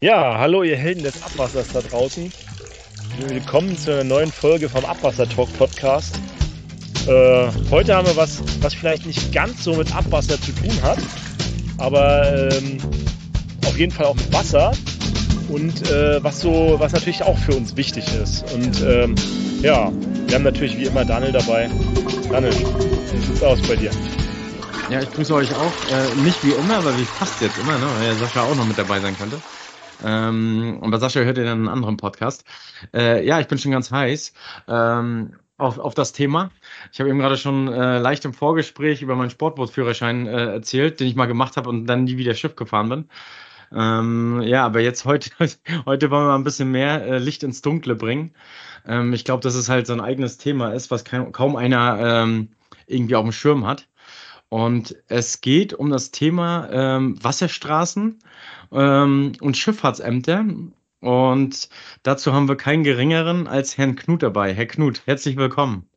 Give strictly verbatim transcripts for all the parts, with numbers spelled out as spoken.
Ja, hallo ihr Helden des Abwassers da draußen. Willkommen zu einer neuen Folge vom Abwasser Talk Podcast. Äh, heute haben wir was, was vielleicht nicht ganz so mit Abwasser zu tun hat, aber ähm, auf jeden Fall auch mit Wasser und äh, was so, was natürlich auch für uns wichtig ist. Und ähm, ja, wir haben natürlich wie immer Daniel dabei. Daniel, wie sieht's aus bei dir? Ja, ich grüße euch auch. Äh, nicht wie immer, aber wie fast jetzt immer, ne? Weil ja Sascha auch noch mit dabei sein könnte. Ähm, und bei Sascha hört ihr dann einen anderen Podcast. Äh, ja, ich bin schon ganz heiß ähm, auf, auf das Thema. Ich habe eben gerade schon äh, leicht im Vorgespräch über meinen Sportbootführerschein äh, erzählt, den ich mal gemacht habe und dann nie wieder Schiff gefahren bin. Ähm, ja, aber jetzt heute, heute wollen wir mal ein bisschen mehr äh, Licht ins Dunkle bringen. Ähm, ich glaube, dass es halt so ein eigenes Thema ist, was kein, kaum einer ähm, irgendwie auf dem Schirm hat. Und es geht um das Thema ähm, Wasserstraßen ähm, und Schifffahrtsämter. Und dazu haben wir keinen geringeren als Herrn Knut dabei. Herr Knut, herzlich willkommen.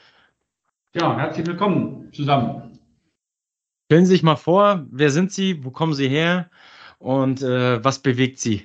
Ja, herzlich willkommen zusammen. Stellen Sie sich mal vor, wer sind Sie, wo kommen Sie her und äh, was bewegt Sie?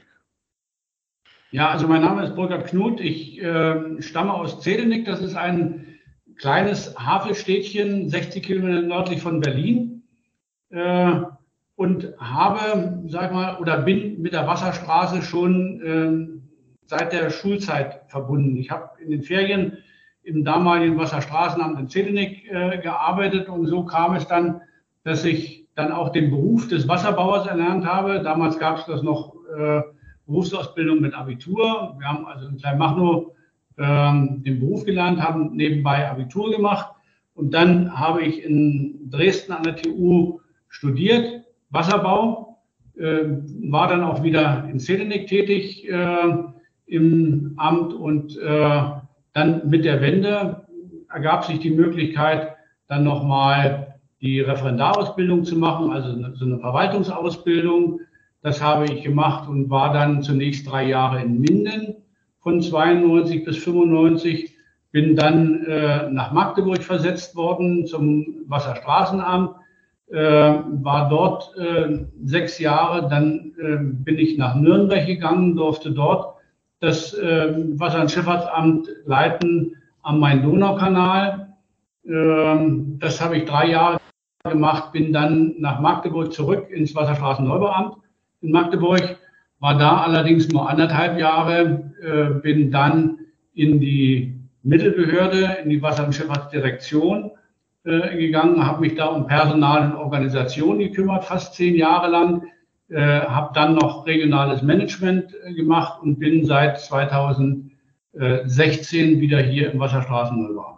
Ja, also mein Name ist Burkhard Knut. Ich äh, stamme aus Zehlenick. Das ist ein kleines Hafenstädtchen, sechzig Kilometer nördlich von Berlin. Äh, und habe, sag mal, oder bin mit der Wasserstraße schon äh, seit der Schulzeit verbunden. Ich habe in den Ferien im damaligen Wasserstraßenamt in Zehlenick äh, gearbeitet und so kam es dann, dass ich dann auch den Beruf des Wasserbauers erlernt habe. Damals gab es das noch äh, Berufsausbildung mit Abitur. Wir haben also in Kleinmachnow ähm, den Beruf gelernt, haben nebenbei Abitur gemacht und dann habe ich in Dresden an der T U studiert, Wasserbau, äh, war dann auch wieder in Zehlenick tätig äh, im Amt und äh, dann mit der Wende ergab sich die Möglichkeit, dann nochmal die Referendarausbildung zu machen, also so eine Verwaltungsausbildung. Das habe ich gemacht und war dann zunächst drei Jahre in Minden von zweiundneunzig bis fünfundneunzig. Bin dann äh, nach Magdeburg versetzt worden zum Wasserstraßenamt, äh, war dort äh, sechs Jahre. Dann äh, bin ich nach Nürnberg gegangen, durfte dort das äh, Wasser- und Schifffahrtsamt leiten am Main-Donau-Kanal. Äh, das habe ich drei Jahre gemacht, bin dann nach Magdeburg zurück ins Wasserstraßenneubauamt in Magdeburg, war da allerdings nur anderthalb Jahre, äh, bin dann in die Mittelbehörde, in die Wasser- und Schifffahrtsdirektion äh, gegangen, habe mich da um Personal und Organisation gekümmert, fast zehn Jahre lang, äh, habe dann noch regionales Management äh, gemacht und bin seit zweitausendsechzehn wieder hier im Wasserstraßenneubauamt.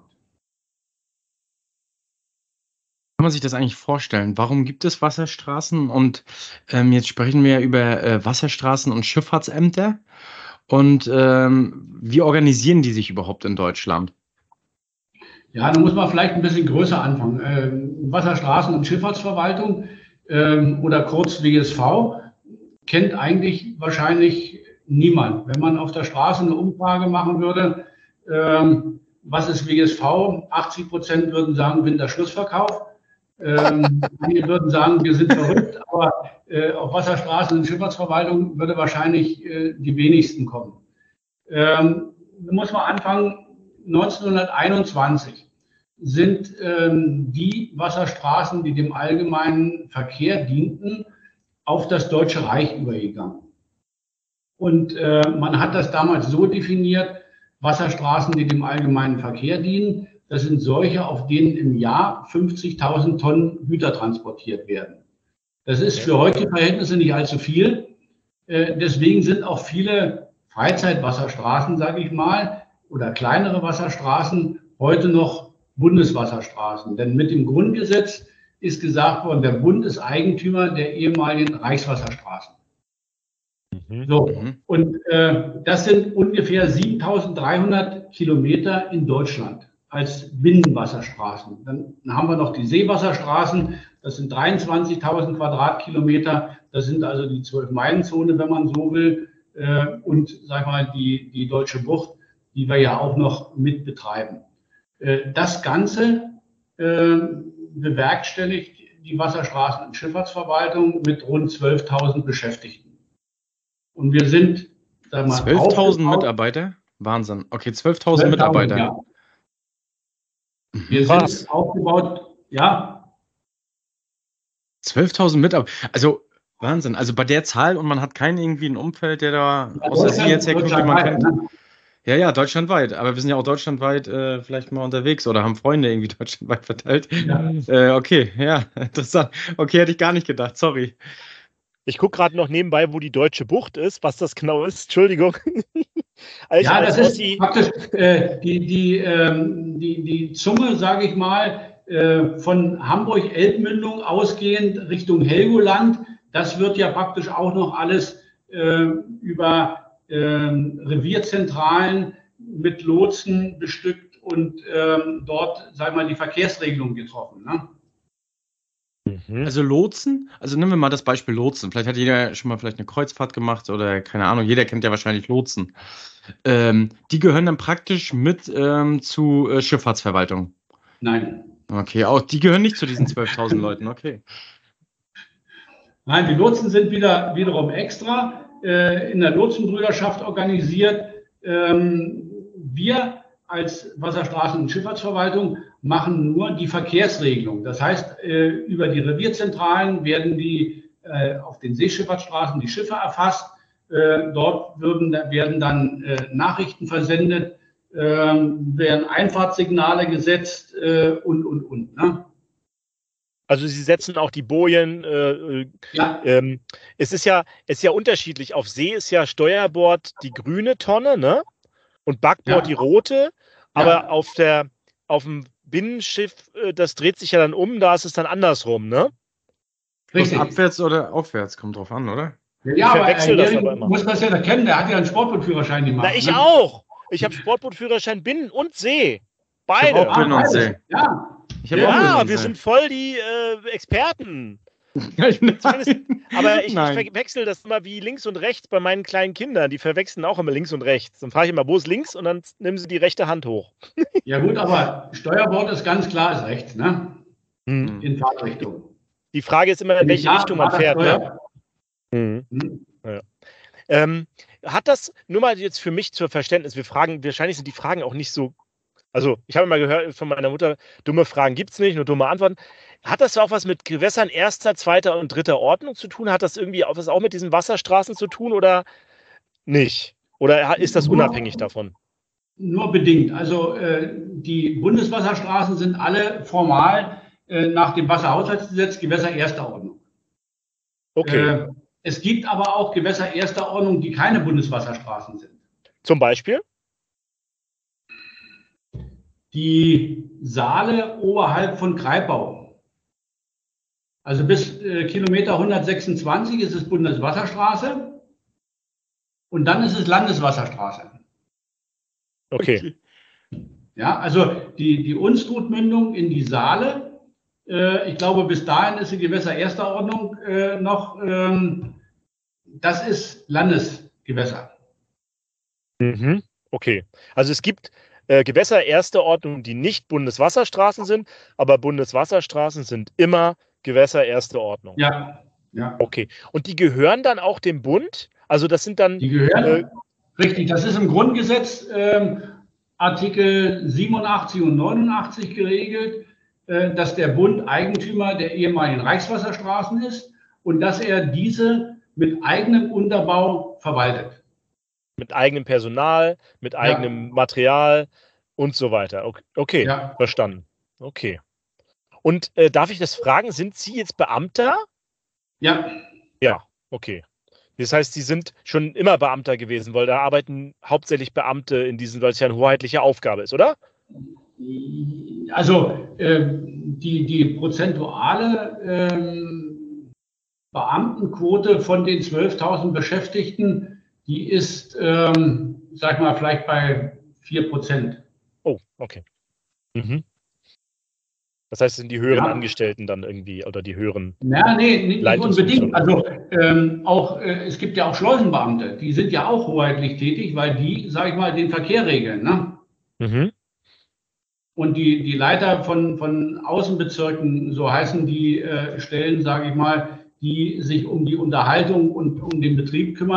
Kann man sich das eigentlich vorstellen? Warum gibt es Wasserstraßen? Und ähm, jetzt sprechen wir über äh, Wasserstraßen und Schifffahrtsämter. Und ähm, wie organisieren die sich überhaupt in Deutschland? Ja, da muss man vielleicht ein bisschen größer anfangen. Ähm, Wasserstraßen- und Schifffahrtsverwaltung ähm, oder kurz W S V kennt eigentlich wahrscheinlich niemand. Wenn man auf der Straße eine Umfrage machen würde, ähm, was ist W S V? achtzig Prozent würden sagen Winterschlussverkauf. Ähm, einige würden sagen, wir sind verrückt, aber äh, auf Wasserstraßen- und Schifffahrtsverwaltung würde wahrscheinlich äh, die wenigsten kommen. Ähm, da muss man anfangen, neunzehnhunderteinundzwanzig sind ähm, die Wasserstraßen, die dem allgemeinen Verkehr dienten, auf das Deutsche Reich übergegangen. Und äh, man hat das damals so definiert, Wasserstraßen, die dem allgemeinen Verkehr dienen, das sind solche, auf denen im Jahr fünfzigtausend Tonnen Güter transportiert werden. Das ist für heutige Verhältnisse nicht allzu viel. Äh, deswegen sind auch viele Freizeitwasserstraßen, sage ich mal, oder kleinere Wasserstraßen heute noch Bundeswasserstraßen. Denn mit dem Grundgesetz ist gesagt worden, der Bund ist Eigentümer der ehemaligen Reichswasserstraßen. So, Mhm. und äh, das sind ungefähr siebentausenddreihundert Kilometer in Deutschland als Binnenwasserstraßen. Dann haben wir noch die Seewasserstraßen, das sind dreiundzwanzigtausend Quadratkilometer, das sind also die zwölf-Meilen-Zone, wenn man so will, äh, und sag mal die, die Deutsche Bucht, die wir ja auch noch mit betreiben. Äh, das Ganze äh, bewerkstelligt die Wasserstraßen- und Schifffahrtsverwaltung mit rund zwölftausend Beschäftigten. Und wir sind, sagen wir mal, zwölftausend aufgebaut- Mitarbeiter? Wahnsinn. Okay, zwölftausend Mitarbeiter. Ja. Wir Krass. sind aufgebaut, ja, zwölftausend Mitarbeiter. Also Wahnsinn. Also bei der Zahl und man hat keinen irgendwie ein Umfeld, der da Ja, außer Sie Deutschland- jetzt herkommt, den man deutschlandweit, kennt. ne? Ja, ja, deutschlandweit. Aber wir sind ja auch deutschlandweit äh, vielleicht mal unterwegs oder haben Freunde irgendwie deutschlandweit verteilt. Ja. Äh, okay, ja, interessant. Okay, hätte ich gar nicht gedacht. Sorry. Ich gucke gerade noch nebenbei, wo die Deutsche Bucht ist, was das genau ist. Entschuldigung. Also Ja, als das ist Ossi- praktisch äh, die, die, ähm, die, die Zunge, sage ich mal, äh, von Hamburg-Elbmündung ausgehend Richtung Helgoland. Das wird ja praktisch auch noch alles äh, über ähm, Revierzentralen mit Lotsen bestückt und ähm, dort, sagen wir mal, die Verkehrsregelung getroffen. Ne? Mhm. Also Lotsen, also nehmen wir mal das Beispiel Lotsen. Vielleicht hat jeder schon mal vielleicht eine Kreuzfahrt gemacht oder keine Ahnung, jeder kennt ja wahrscheinlich Lotsen. Ähm, die gehören dann praktisch mit ähm, zu äh, Schifffahrtsverwaltung. Nein. Okay, auch die gehören nicht zu diesen zwölftausend Leuten, okay. Nein, die Lotsen sind wieder, wiederum extra äh, in der Lotsenbrüderschaft organisiert. Ähm, wir als Wasserstraßen- und Schifffahrtsverwaltung machen nur die Verkehrsregelung. Das heißt, äh, über die Revierzentralen werden die äh, auf den Seeschifffahrtsstraßen die Schiffe erfasst. Äh, dort würden, werden dann äh, Nachrichten versendet, äh, werden Einfahrtssignale gesetzt äh, und, und, und. Ne? Also Sie setzen auch die Bojen. Äh, Ja. ähm, es ist ja, es ist ja unterschiedlich. Auf See ist ja Steuerbord die grüne Tonne, ne? Und Backbord Ja. die rote. Aber Ja. auf der, auf dem Binnenschiff, äh, das dreht sich ja dann um. Da ist es dann andersrum, ne? Richtig. Abwärts oder aufwärts, kommt drauf an, oder? Ja, aber verwechsel das Gary aber immer. muss das ja kennen, der hat ja einen Sportbootführerschein gemacht. Na, ich ne? auch. Ich habe Sportbootführerschein Binnen und See. Beide. auch Binnen- und beides. See. Ja, Ich habe Ja, auch Ja, Binnen- wir und sind voll die äh, Experten. Nein. Zumindest- Aber ich, ich Nein. verwechsel das immer wie links und rechts bei meinen kleinen Kindern. Die verwechseln auch immer links und rechts. Dann frage ich immer, wo ist links? Und dann nehmen sie die rechte Hand hoch. ja gut, aber Steuerbord ist ganz klar, ist rechts, ne? Hm. In Fahrtrichtung. Die Frage ist immer, in welche Ja, Richtung man fährt. Ne? Fahrradsteuer. Mhm. Hm? Ähm, hat das, nur mal jetzt für mich zur Verständnis, wir fragen, wahrscheinlich sind die Fragen auch nicht so, also ich habe mal gehört von meiner Mutter, dumme Fragen gibt es nicht, nur dumme Antworten. Hat das auch was mit Gewässern erster, zweiter und dritter Ordnung zu tun? Hat das irgendwie auch was auch mit diesen Wasserstraßen zu tun oder nicht? Oder ist das unabhängig davon? Nur bedingt. Also äh, die Bundeswasserstraßen sind alle formal äh, nach dem Wasserhaushaltsgesetz Gewässer erster Ordnung. Okay, Äh, es gibt aber auch Gewässer erster Ordnung, die keine Bundeswasserstraßen sind. zum Beispiel? Die Saale oberhalb von Greipau. Also bis äh, Kilometer hundertsechsundzwanzig ist es Bundeswasserstraße und dann ist es Landeswasserstraße. Okay. Ja, also die, die Unstrutmündung in die Saale, äh, ich glaube, bis dahin ist die Gewässer erster Ordnung äh, noch, ähm, das ist Landesgewässer. Mhm. Okay. Also es gibt äh, Gewässer erster Ordnung, die nicht Bundeswasserstraßen sind, aber Bundeswasserstraßen sind immer Gewässer erster Ordnung. Ja, ja. Okay. Und die gehören dann auch dem Bund? Also das sind dann. Die gehören, Äh, richtig, das ist im Grundgesetz ähm, Artikel siebenundachtzig und neunundachtzig geregelt, äh, dass der Bund Eigentümer der ehemaligen Reichswasserstraßen ist und dass er diese mit eigenem Unterbau verwaltet. mit eigenem Personal, mit eigenem Material und so weiter. Okay, okay. Ja. Verstanden. Okay. Und äh, darf ich das fragen, sind Sie jetzt Beamter? Ja, Ja, okay. Das heißt, Sie sind schon immer Beamter gewesen, weil da arbeiten hauptsächlich Beamte in diesen, weil es ja eine hoheitliche Aufgabe ist, oder? also ähm, die, die prozentuale ähm, Beamtenquote von den zwölftausend Beschäftigten, die ist, ähm, sag mal, vielleicht bei vier Prozent. Oh, okay. Mhm. Das heißt, es sind die höheren Ja. Angestellten dann irgendwie oder die höheren. Ja, nee, nicht Leitungsfunktion. unbedingt. Also ähm, auch, äh, es gibt ja auch Schleusenbeamte, die sind ja auch hoheitlich tätig, weil die, sag ich mal, den Verkehr regeln. Ne? Mhm. Und die, die Leiter von, von Außenbezirken, so heißen die äh, Stellen, sage ich mal, die sich um die Unterhaltung und um den Betrieb kümmern,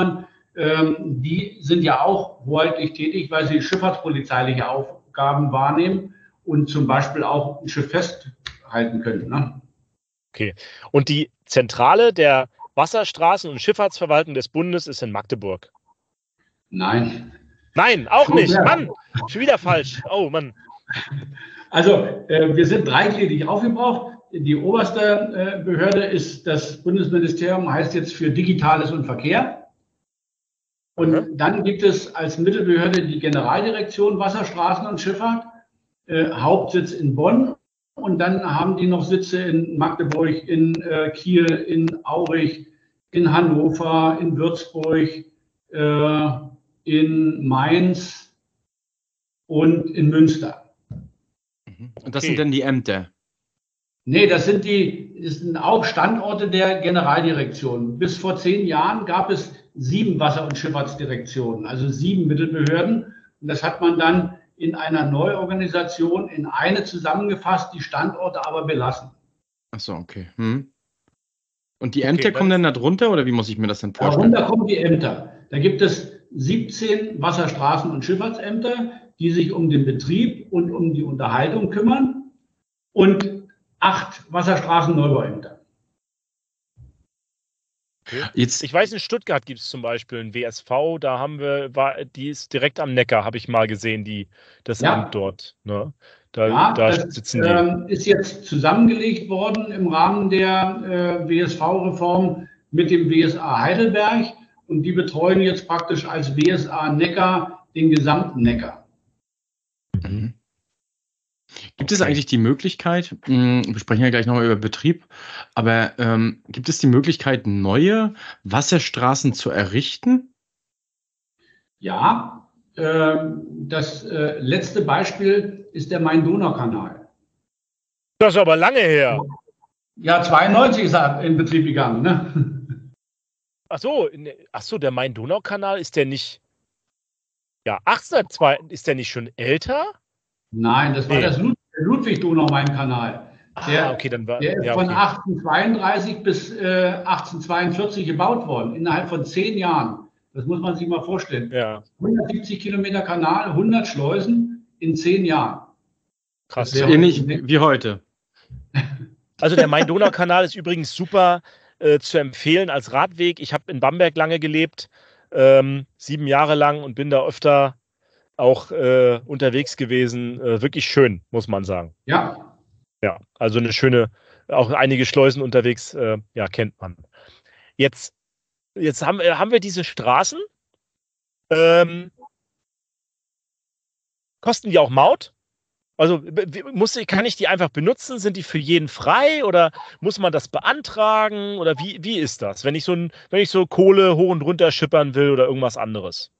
ähm, die sind ja auch hoheitlich tätig, weil sie schifffahrtspolizeiliche Aufgaben wahrnehmen und zum Beispiel auch ein Schiff festhalten können. Ne? Okay. Und die Zentrale der Wasserstraßen- und Schifffahrtsverwaltung des Bundes ist in Magdeburg? Nein. Nein, auch Schon nicht. sehr. Mann, schon wieder falsch. Oh, Mann. Also, äh, wir sind dreigliedrig aufgebraucht. Die oberste äh, Behörde ist das Bundesministerium, heißt jetzt für Digitales und Verkehr. Und Mhm. dann gibt es als Mittelbehörde die Generaldirektion Wasserstraßen und Schifffahrt, äh, Hauptsitz in Bonn. Und dann haben die noch Sitze in Magdeburg, in äh, Kiel, in Aurich, in Hannover, in Würzburg, äh, in Mainz und in Münster. Und das Okay. sind dann die Ämter. Nee, das sind die, das sind auch Standorte der Generaldirektion. Bis vor zehn Jahren gab es sieben Wasser- und Schifffahrtsdirektionen, also sieben Mittelbehörden. Und das hat man dann in einer Neuorganisation in eine zusammengefasst, die Standorte aber belassen. Ach so, okay. Hm. Und die Okay, Ämter dann kommen ist- dann da drunter oder wie muss ich mir das dann vorstellen? Darunter kommen die Ämter. Da gibt es siebzehn Wasser-, Straßen- und Schifffahrtsämter, die sich um den Betrieb und um die Unterhaltung kümmern, und acht Wasserstraßen-Neubauämter. Jetzt, Ich weiß, in Stuttgart gibt es zum Beispiel ein W S V, da haben wir, war, die ist direkt am Neckar, habe ich mal gesehen, die, das Ja. Amt dort. Ne? Da, Ja, da das sitzen die. ähm, ist jetzt zusammengelegt worden im Rahmen der äh, W S V-Reform mit dem W S A Heidelberg, und die betreuen jetzt praktisch als W S A Neckar den gesamten Neckar. Mhm. Gibt es eigentlich die Möglichkeit, mh, wir sprechen ja gleich nochmal über Betrieb, aber ähm, gibt es die Möglichkeit, neue Wasserstraßen zu errichten? Ja, ähm, das äh, letzte Beispiel ist der Main-Donau-Kanal. Das ist aber lange her. Ja, zweiundneunzig ist er in Betrieb gegangen. Ne? Ach so, ne, ach so, der Main-Donau-Kanal, ist der nicht, ja, achtzehnhundertzwei, ist der nicht schon älter? Nein, das war Nee. das Lud Ludwig-Donau-Main-Kanal. Der, Ah, okay, dann war, der ist ja, von okay. achtzehnhundertzweiunddreißig bis äh, achtzehnhundertzweiundvierzig gebaut worden, innerhalb von zehn Jahren. Das muss man sich mal vorstellen. Ja, hundertsiebzig Kilometer Kanal, hundert Schleusen in zehn Jahren. krass. Das So wäre- ähnlich wie heute. Also der Main-Donau-Kanal ist übrigens super äh, zu empfehlen als Radweg. Ich habe in Bamberg lange gelebt, ähm, sieben Jahre lang, und bin da öfter auch äh, unterwegs gewesen. Äh, wirklich schön, muss man sagen. Ja, Ja, also eine schöne, auch einige Schleusen unterwegs, äh, ja, kennt man. Jetzt, jetzt haben, äh, haben wir diese Straßen. Ähm, kosten die auch Maut? Also wie- muss, ich- kann ich die einfach benutzen? Sind die für jeden frei oder muss man das beantragen? Oder wie, wie ist das, wenn ich so ein, wenn ich so Kohle hoch und runter schippern will oder irgendwas anderes?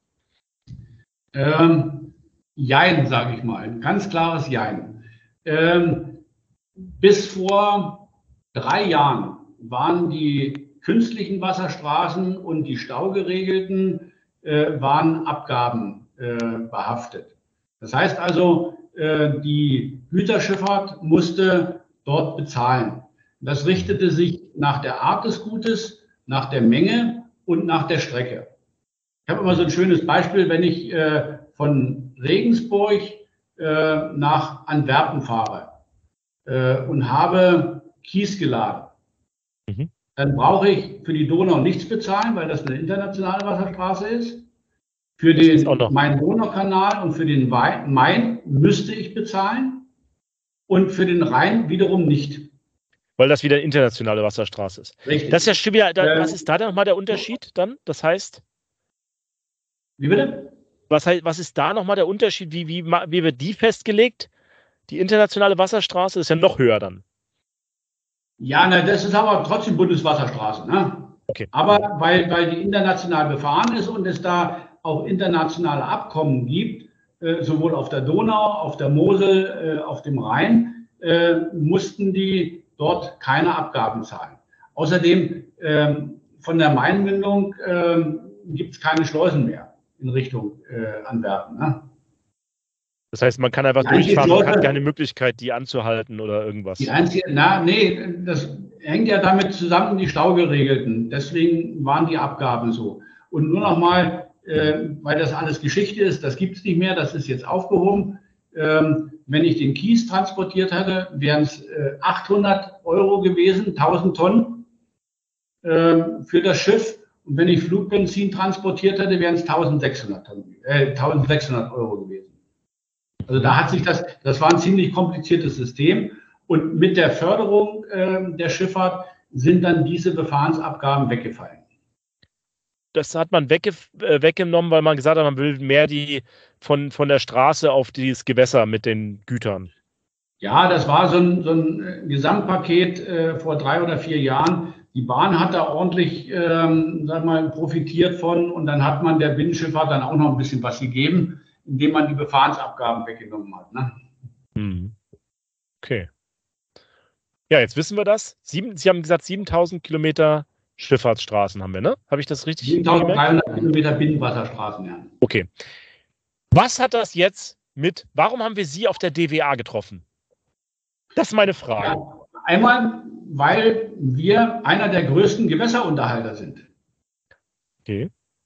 ähm, Jein, sage ich mal. Ein ganz klares Jein. Ähm, bis vor drei Jahren waren die künstlichen Wasserstraßen und die staugeregelten äh, waren Abgaben äh, behaftet. Das heißt also, äh, die Güterschifffahrt musste dort bezahlen. Das richtete sich nach der Art des Gutes, nach der Menge und nach der Strecke. Ich habe immer so ein schönes Beispiel, wenn ich äh, von Regensburg äh, nach Antwerpen fahre äh, und habe Kies geladen. Mhm. Dann brauche ich für die Donau nichts bezahlen, weil das eine internationale Wasserstraße ist. Für Das ist den auch noch. Main-Donau-Kanal und für den Wei- Main müsste ich bezahlen und für den Rhein wiederum nicht. Weil das wieder eine internationale Wasserstraße ist. Richtig. Das ist ja schon wieder, da, Ähm, was ist da nochmal der Unterschied dann? Das heißt, Wie bitte? was, heißt, was ist da nochmal der Unterschied? Wie, wie, ma- wie wird die festgelegt? Die internationale Wasserstraße ist ja noch höher dann. Ja, na, das ist aber trotzdem Bundeswasserstraße. Ne? Okay. Aber weil, weil die international befahren ist und es da auch internationale Abkommen gibt, äh, sowohl auf der Donau, auf der Mosel, äh, auf dem Rhein, äh, mussten die dort keine Abgaben zahlen. Außerdem ähm, von der Mainmündung ähm, gibt es keine Schleusen mehr in Richtung äh, Antwerpen. Ne? Das heißt, man kann einfach Die einzige durchfahren, man hat Schleuse- keine Möglichkeit, die anzuhalten oder irgendwas. Die einzige, na, nee, das hängt ja damit zusammen, die Staugeregelten. Deswegen waren die Abgaben so. Und nur noch mal, äh, weil das alles Geschichte ist, das gibt es nicht mehr, das ist jetzt aufgehoben. Ähm, wenn ich den Kies transportiert hatte, wären es äh, achthundert Euro gewesen, tausend Tonnen äh, für das Schiff. Und wenn ich Flugbenzin transportiert hätte, wären es eintausendsechshundert Tonnen, äh, eintausendsechshundert Euro gewesen. Also da hat sich das, das war ein ziemlich kompliziertes System. Und mit der Förderung äh, der Schifffahrt sind dann diese Befahrensabgaben weggefallen. Das hat man wegge äh, weggenommen, weil man gesagt hat, man will mehr die von, von der Straße auf dieses Gewässer mit den Gütern. Ja, das war so ein, so ein Gesamtpaket äh, vor drei oder vier Jahren. Die Bahn hat da ordentlich, ähm, sag mal, profitiert von und dann hat man der Binnenschifffahrt dann auch noch ein bisschen was gegeben, indem man die Befahrensabgaben weggenommen hat. Ne? Hm. Okay. Ja, jetzt wissen wir das. Sieben, Sie haben gesagt, siebentausend Kilometer Schifffahrtsstraßen haben wir, ne? Habe ich das richtig gemerkt? siebentausenddreihundert Kilometer Binnenwasserstraßen, ja. Okay. Was hat das jetzt mit, warum haben wir Sie auf der D W A getroffen? Das ist meine Frage. Ja, einmal, weil wir einer der größten Gewässerunterhalter sind. Okay.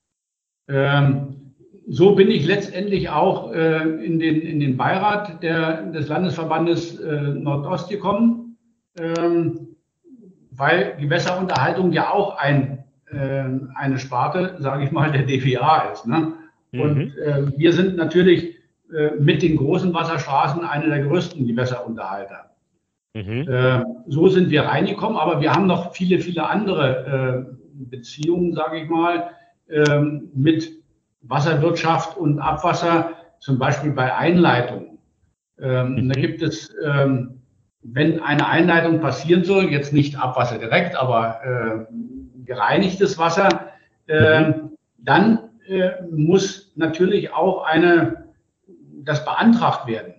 Ähm, so bin ich letztendlich auch äh, in, den, in den Beirat der, des Landesverbandes äh, Nordost gekommen, ähm, weil Gewässerunterhaltung ja auch ein, äh, eine Sparte, sage ich mal, der D W A ist. Ne? Mhm. Und äh, wir sind natürlich äh, mit den großen Wasserstraßen eine der größten Gewässerunterhalter. Mhm. Äh, so sind wir reingekommen, aber wir haben noch viele, viele andere äh, Beziehungen, sage ich mal, äh, mit Wasserwirtschaft und Abwasser, zum Beispiel bei Einleitungen. Ähm, mhm. Da gibt es, ähm, wenn eine Einleitung passieren soll, jetzt nicht Abwasser direkt, aber äh, gereinigtes Wasser, äh, mhm. dann äh, muss natürlich auch eine, das beantragt werden,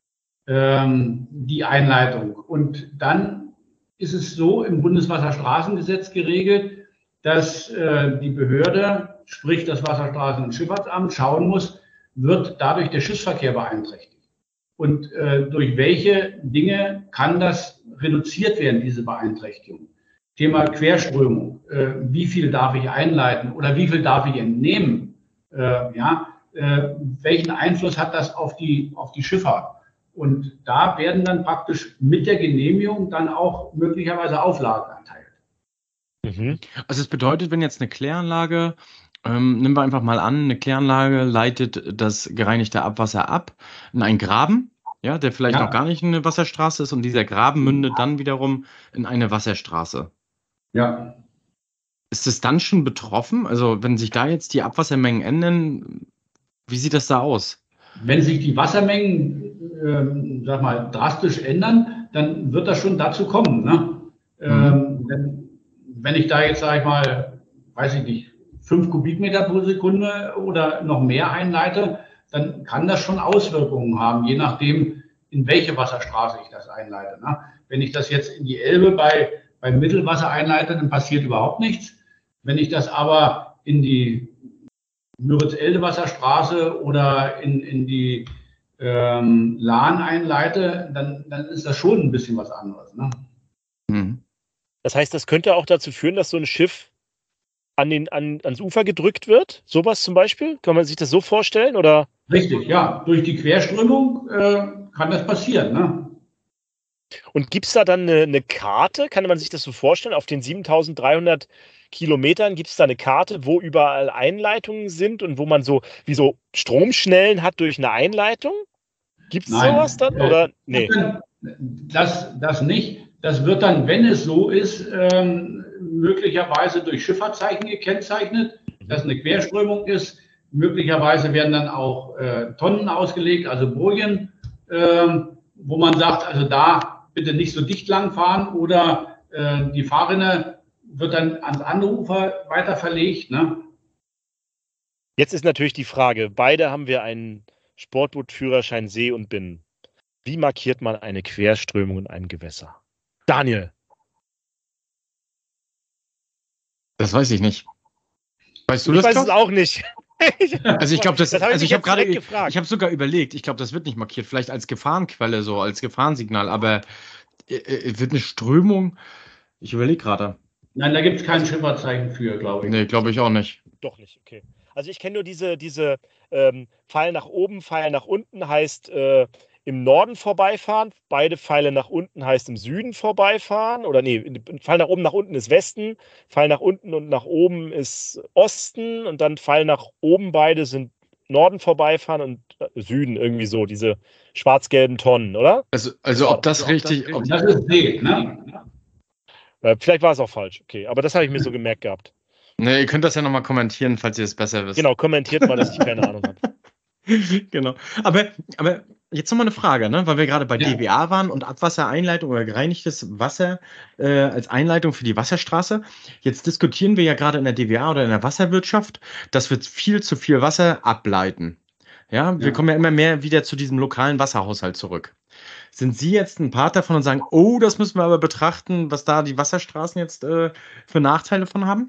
ähm, die Einleitung. Und dann ist es so im Bundeswasserstraßengesetz geregelt, dass äh, die Behörde, sprich das Wasserstraßen- und Schifffahrtsamt, schauen muss, wird dadurch der Schiffsverkehr beeinträchtigt. Und äh, durch welche Dinge kann das reduziert werden, diese Beeinträchtigung? Thema Querströmung. Äh, wie viel darf ich einleiten oder wie viel darf ich entnehmen? Äh, ja, äh, welchen Einfluss hat das auf die, auf die Schifffahrt? Und da werden dann praktisch mit der Genehmigung dann auch möglicherweise Auflagen erteilt. Mhm. Also es bedeutet, wenn jetzt eine Kläranlage, ähm, nehmen wir einfach mal an, eine Kläranlage leitet das gereinigte Abwasser ab in einen Graben, ja, der vielleicht ja. noch gar nicht eine Wasserstraße ist und dieser Graben mündet dann wiederum in eine Wasserstraße. Ja. Ist es dann schon betroffen? Also wenn sich da jetzt die Abwassermengen ändern, wie sieht das da aus? Wenn sich die Wassermengen, ähm, sag mal, drastisch ändern, dann wird das schon dazu kommen. Ne? Mhm. Ähm, wenn, wenn ich da jetzt, sag ich mal, weiß ich nicht, fünf Kubikmeter pro Sekunde oder noch mehr einleite, dann kann das schon Auswirkungen haben, je nachdem, in welche Wasserstraße ich das einleite. Ne? Wenn ich das jetzt in die Elbe bei, bei Mittelwasser einleite, dann passiert überhaupt nichts. Wenn ich das aber in die Müritz-Elde-Wasserstraße oder in, in die ähm, Lahn einleite, dann, dann ist das schon ein bisschen was anderes. Ne? Mhm. Das heißt, das könnte auch dazu führen, dass so ein Schiff an den, an, ans Ufer gedrückt wird? Sowas zum Beispiel? Kann man sich das so vorstellen? Oder? Richtig, ja. Durch die Querströmung äh, kann das passieren. Ne? Und gibt es da dann eine, eine Karte? Kann man sich das so vorstellen? Auf den siebentausenddreihundert Kilometern gibt es da eine Karte, wo überall Einleitungen sind und wo man so wie so Stromschnellen hat durch eine Einleitung? Gibt es sowas dann? Oder? Nee. Das, das nicht. Das wird dann, wenn es so ist, ähm, möglicherweise durch Schifffahrtszeichen gekennzeichnet, dass eine Querströmung ist. Möglicherweise werden dann auch äh, Tonnen ausgelegt, also Bojen, äh, wo man sagt, also da bitte nicht so dicht lang fahren oder äh, die Fahrrinne wird dann ans andere Ufer weiter verlegt. Ne? Jetzt ist natürlich die Frage, beide haben wir einen Sportbootführerschein See und Binnen. Wie markiert man eine Querströmung in einem Gewässer? Daniel. Das weiß ich nicht. Weißt du ich das? Ich weiß es auch nicht. Also ich glaube, das, das hab also ich, ich habe gerade, ich habe sogar überlegt, ich glaube, das wird nicht markiert, vielleicht als Gefahrenquelle, so als Gefahrensignal, aber äh, wird eine Strömung, ich überlege gerade. Nein, da gibt es kein Schifffahrtszeichen für, glaube ich. Nee, glaube ich auch nicht. Doch nicht, okay. Also ich kenne nur diese, diese ähm, Pfeil nach oben, Pfeil nach unten heißt äh, im Norden vorbeifahren, beide Pfeile nach unten heißt im Süden vorbeifahren, oder nee, Pfeil nach oben, nach unten ist Westen, Pfeil nach unten und nach oben ist Osten und dann Pfeil nach oben, beide sind Norden vorbeifahren und äh, Süden, irgendwie so, diese schwarz-gelben Tonnen, oder? Also, also ob das richtig, ob, Das ist D, ne? Äh, vielleicht war es auch falsch, okay, aber das habe ich mir so gemerkt gehabt. ne, ihr könnt das ja nochmal kommentieren, falls ihr es besser wisst. Genau, kommentiert mal, dass ich keine Ahnung habe. Genau. Aber, aber jetzt nochmal eine Frage, ne? Weil wir gerade bei Ja. D W A waren und Abwassereinleitung oder gereinigtes Wasser äh, als Einleitung für die Wasserstraße. Jetzt diskutieren wir ja gerade in der D W A oder in der Wasserwirtschaft, dass wir viel zu viel Wasser ableiten. Ja, wir Ja. kommen ja immer mehr wieder zu diesem lokalen Wasserhaushalt zurück. Sind Sie jetzt ein Part davon und sagen, oh, das müssen wir aber betrachten, was da die Wasserstraßen jetzt äh, für Nachteile von haben?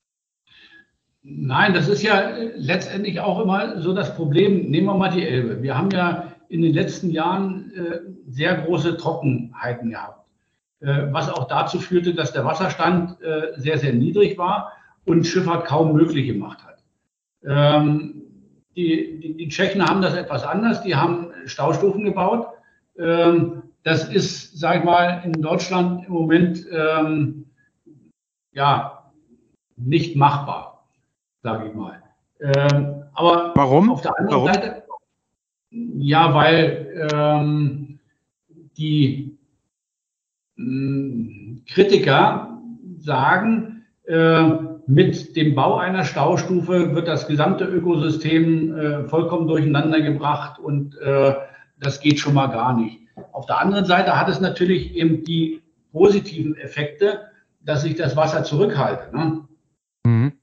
Nein, das ist ja äh, letztendlich auch immer so das Problem. Nehmen wir mal die Elbe. Wir haben ja in den letzten Jahren äh, sehr große Trockenheiten gehabt, äh, was auch dazu führte, dass der Wasserstand äh, sehr, sehr niedrig war und Schifffahrt kaum möglich gemacht hat. Ähm, die, die, die Tschechen haben das etwas anders. Die haben Staustufen gebaut. Ähm, das ist, sag ich mal, in Deutschland im Moment ähm, ja nicht machbar, sage ich mal. Ähm, aber Warum? auf der anderen Warum? Seite, ja, weil ähm, die mh, Kritiker sagen, äh, mit dem Bau einer Staustufe wird das gesamte Ökosystem äh, vollkommen durcheinander gebracht und äh, das geht schon mal gar nicht. Auf der anderen Seite hat es natürlich eben die positiven Effekte, dass ich das Wasser zurückhalte, ne? Mhm.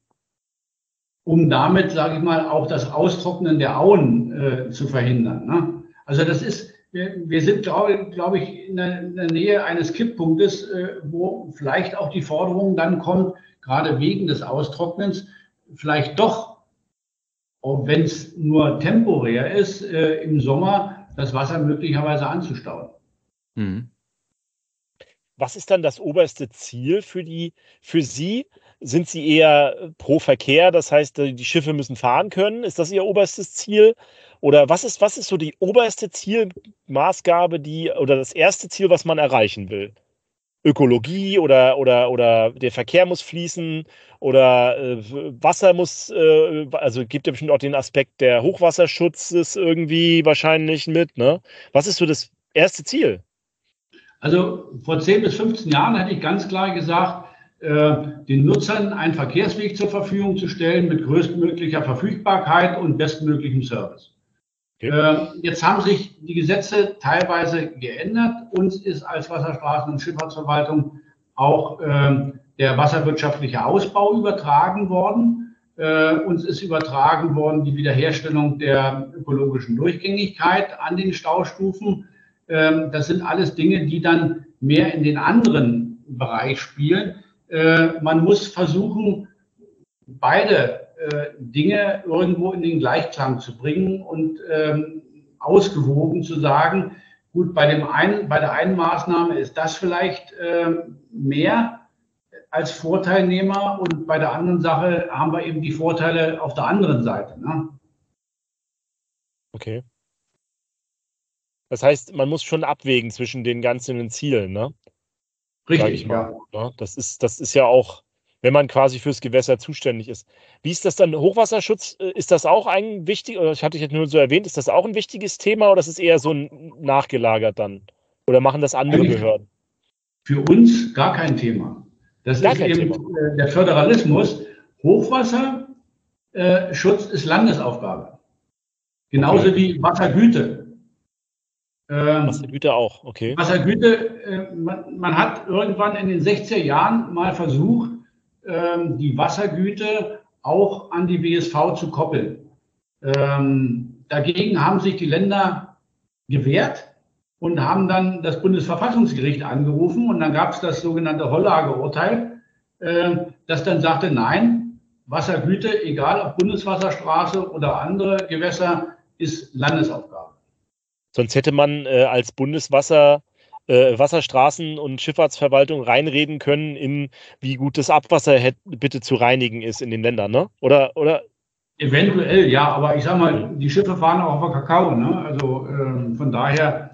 Um damit, sage ich mal, auch das Austrocknen der Auen äh, zu verhindern. Ne? Also das ist, wir, wir sind, glaube glaub ich, in der, in der Nähe eines Kipppunktes, äh, wo vielleicht auch die Forderung dann kommt, gerade wegen des Austrocknens, vielleicht doch, auch wenn es nur temporär ist, äh, im Sommer das Wasser möglicherweise anzustauen. Mhm. Was ist dann das oberste Ziel für die, für Sie? Sind Sie eher pro Verkehr, das heißt, die Schiffe müssen fahren können? Ist das Ihr oberstes Ziel? Oder was ist, was ist so die oberste Zielmaßgabe, die, oder das erste Ziel, was man erreichen will? Ökologie oder, oder, oder der Verkehr muss fließen oder äh, Wasser muss, äh, also gibt ja bestimmt auch den Aspekt der Hochwasserschutzes irgendwie wahrscheinlich mit, ne? Was ist so das erste Ziel? Also vor zehn bis fünfzehn Jahren hätte ich ganz klar gesagt, äh, den Nutzern einen Verkehrsweg zur Verfügung zu stellen mit größtmöglicher Verfügbarkeit und bestmöglichem Service. Okay. Äh, jetzt haben sich die Gesetze teilweise geändert. Uns ist als Wasserstraßen- und Schifffahrtsverwaltung auch äh, der wasserwirtschaftliche Ausbau übertragen worden. Äh, uns ist übertragen worden die Wiederherstellung der ökologischen Durchgängigkeit an den Staustufen. Äh, das sind alles Dinge, die dann mehr in den anderen Bereich spielen. Äh, man muss versuchen, beide äh, Dinge irgendwo in den Gleichklang zu bringen und ähm, ausgewogen zu sagen, gut, bei, dem einen, bei der einen Maßnahme ist das vielleicht äh, mehr als Vorteilnehmer und bei der anderen Sache haben wir eben die Vorteile auf der anderen Seite. Ne? Okay. Das heißt, man muss schon abwägen zwischen den ganzen Zielen, ne? Sag ich Richtig, mal. ja. Ja, das ist, das ist ja auch, wenn man quasi fürs Gewässer zuständig ist. Wie ist das dann? Hochwasserschutz, äh, ist das auch ein wichtig, oder ich hatte ich jetzt nur so erwähnt, ist das auch ein wichtiges Thema oder ist es eher so ein nachgelagert dann? Oder machen das andere Eigentlich Behörden? für uns gar kein Thema. Das Gar ist kein eben Thema. äh, der Föderalismus. Hochwasserschutz äh, Schutz ist Landesaufgabe. Genauso Okay. wie Wassergüte. Ähm, Wassergüter auch, okay. Wassergüte, äh, man, man hat irgendwann in den sechziger Jahren mal versucht, ähm, die Wassergüte auch an die W S V zu koppeln. Ähm, dagegen haben sich die Länder gewehrt und haben dann das Bundesverfassungsgericht angerufen und dann gab es das sogenannte Hollage-Urteil, äh, das dann sagte, nein, Wassergüte, egal ob Bundeswasserstraße oder andere Gewässer, ist Landesaufgabe. Sonst hätte man äh, als Bundeswasser äh, Wasserstraßen- und Schifffahrtsverwaltung reinreden können, in wie gut das Abwasser hätte, bitte zu reinigen ist in den Ländern, ne? Oder, oder? Eventuell, ja, aber ich sag mal, die Schiffe fahren auch auf Kakao, ne? Also ähm, von daher